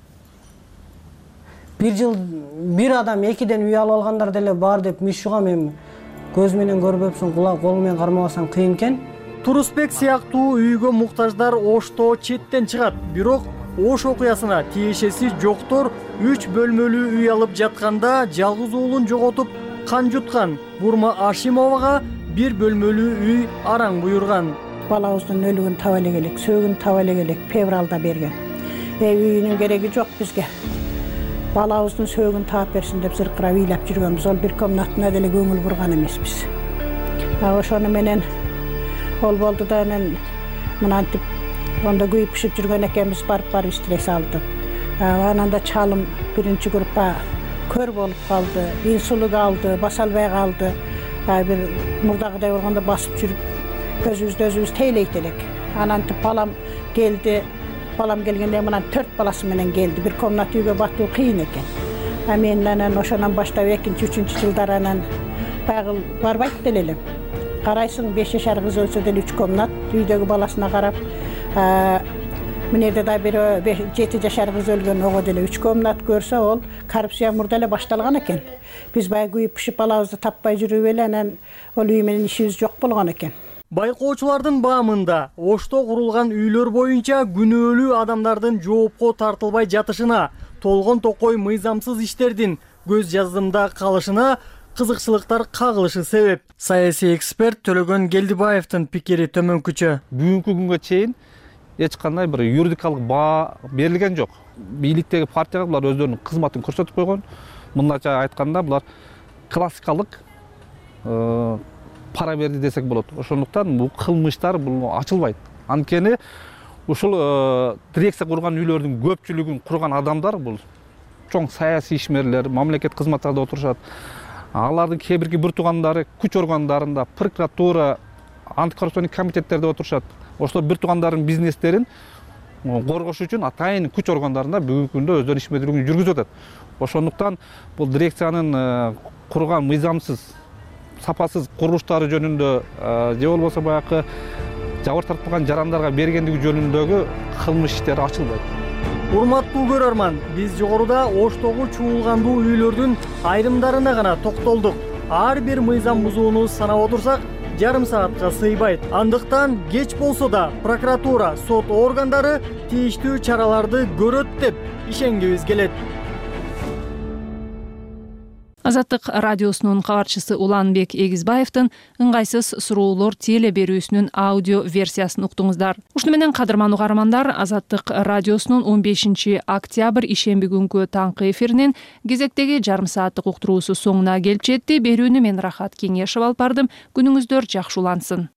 Бир жыл бир адам экиден үй алып алгандар деле бар деп мишуга мен көз менен көрбөпсүң, кулак кол менен кармабасаң кыйын экен. Турусбек сыяктуу үйгө муктаждар Ошто четтен чыгат. Бирок Ош окуясына тиешеси жоктор үч бөлмөлүү үй алып жатканда жалгыз уулун жоготуп кан жуткан Бурма Ашимовага бир бөлмөлүү үй араң буйрган. Балабыздын өлүгүн таба эле келек, сөөгүн таба эле келек, февралда берген. Э үйүнүн кереги жок бизге. Балабыздын сөөгүн таап берсин деп зыркырап ыйлап жүргөнбүз. Ол бир комнатына деле көңүл бурган эмеспиз. Ошону менен ол болду да анан мынантип онда күйүп пишип жүргөн экенбиз, барып барып стресс алдык. Анан да чалым биринчи группа көр болуп калды, инсулт алды, баса албай калды. Бир мурдагыдай болгондо басып жүрүп өзүбүздү өзүбүз тейлейт элек. Анан балам келди. Балам келгенде мына төрт баласы менен келди. Бир комната үйгө батуу кыйын экен. А мен анан ошонан баштап экинчи, үчүнчү жылдар анан баягы барбайт деле элем. Карайсың беш жашар кыз өлсө деле үч комнат, үйдөгү баласына карап, мынерде да бир жети жашар кыз өлгөн, ого деле үч комнат көрсө, ол коррупция мурда эле башталган экен. Биз баягы күйүп пишип балабызды таппай жүрүп эле анан ол үй менен ишибиз жок болгон экен. Байкоочулардын баамында Ошто курулган үйлөр боюнча күнөөлүү адамдардын жоопко тартылбай жатышына, толгон токой мыйзамсыз иштердин көз жаздымда калышына кызыкчылыктар кагылышы себеп. Саясий эксперт Төлөгөн Келдибаевдин пикири төмөнкүчө. Бүгүнкү күнгө чейин эч кандай бир юридикалык баа берилген жок. Бийликтеги партияга булар өздөрүнүн кызматын көрсөтүп койгон. Мындайча айтканда булар классикалык пара берди десек болот. Ошондуктан бул кылмыштар бул ачылбайт. Анткени ушул дирекция курган үйлөрдүн көпчүлүгүн курган адамдар бул чоң саясий ишмерлер, мамлекет кызматтарында отурушат. Алардын кээ бирки бир туугандары күч органдарында, прокуратура, антикоррупционный комитеттерде отурушат. Ошол бир туугандардын бизнестерин коргош үчүн атайын күч органдарында бүгүнкү күндө өздөрүнүн ишмердүүлүгүн жүргүзүп атат. Ошондуктан бул дирекциянын курган мыйзамсыз, сапасыз курулуштары жөнүндө же болбосо баягы жабыр тартпаган жарандарга бергендиги жөнүндөгү кылмыш иштери ачылбайт. Урматтуу көрөрман, биз жогоруда Оштогу чуулгандуу үйлөрдүн айрымдарына гана токтолдук. Ар бир мыйзам бузууну санап отурсак, жарым саатка сыйбайт. Андыктан кеч болсо да прокуратура, сот органдары тийиштүү чараларды көрөт деп ишенгибиз келет. Азаттык радиосунун кабарчысы Уланбек Эгизбаевдин ыңгайсыз суроолор теле берүүсүнүн аудио версиясын уктуңуздар. Ушуну менен кадырман угармандар, Азаттык радиосунун он бешинчи октябрь ишемби күнкү таңкы эфиринин кезектеги жарым сааттык уктуруусу соңуна келип жетти. Берүүнү мен Рахат Кеңешев алып бардым. Күнүңүздөр жакшы улансын.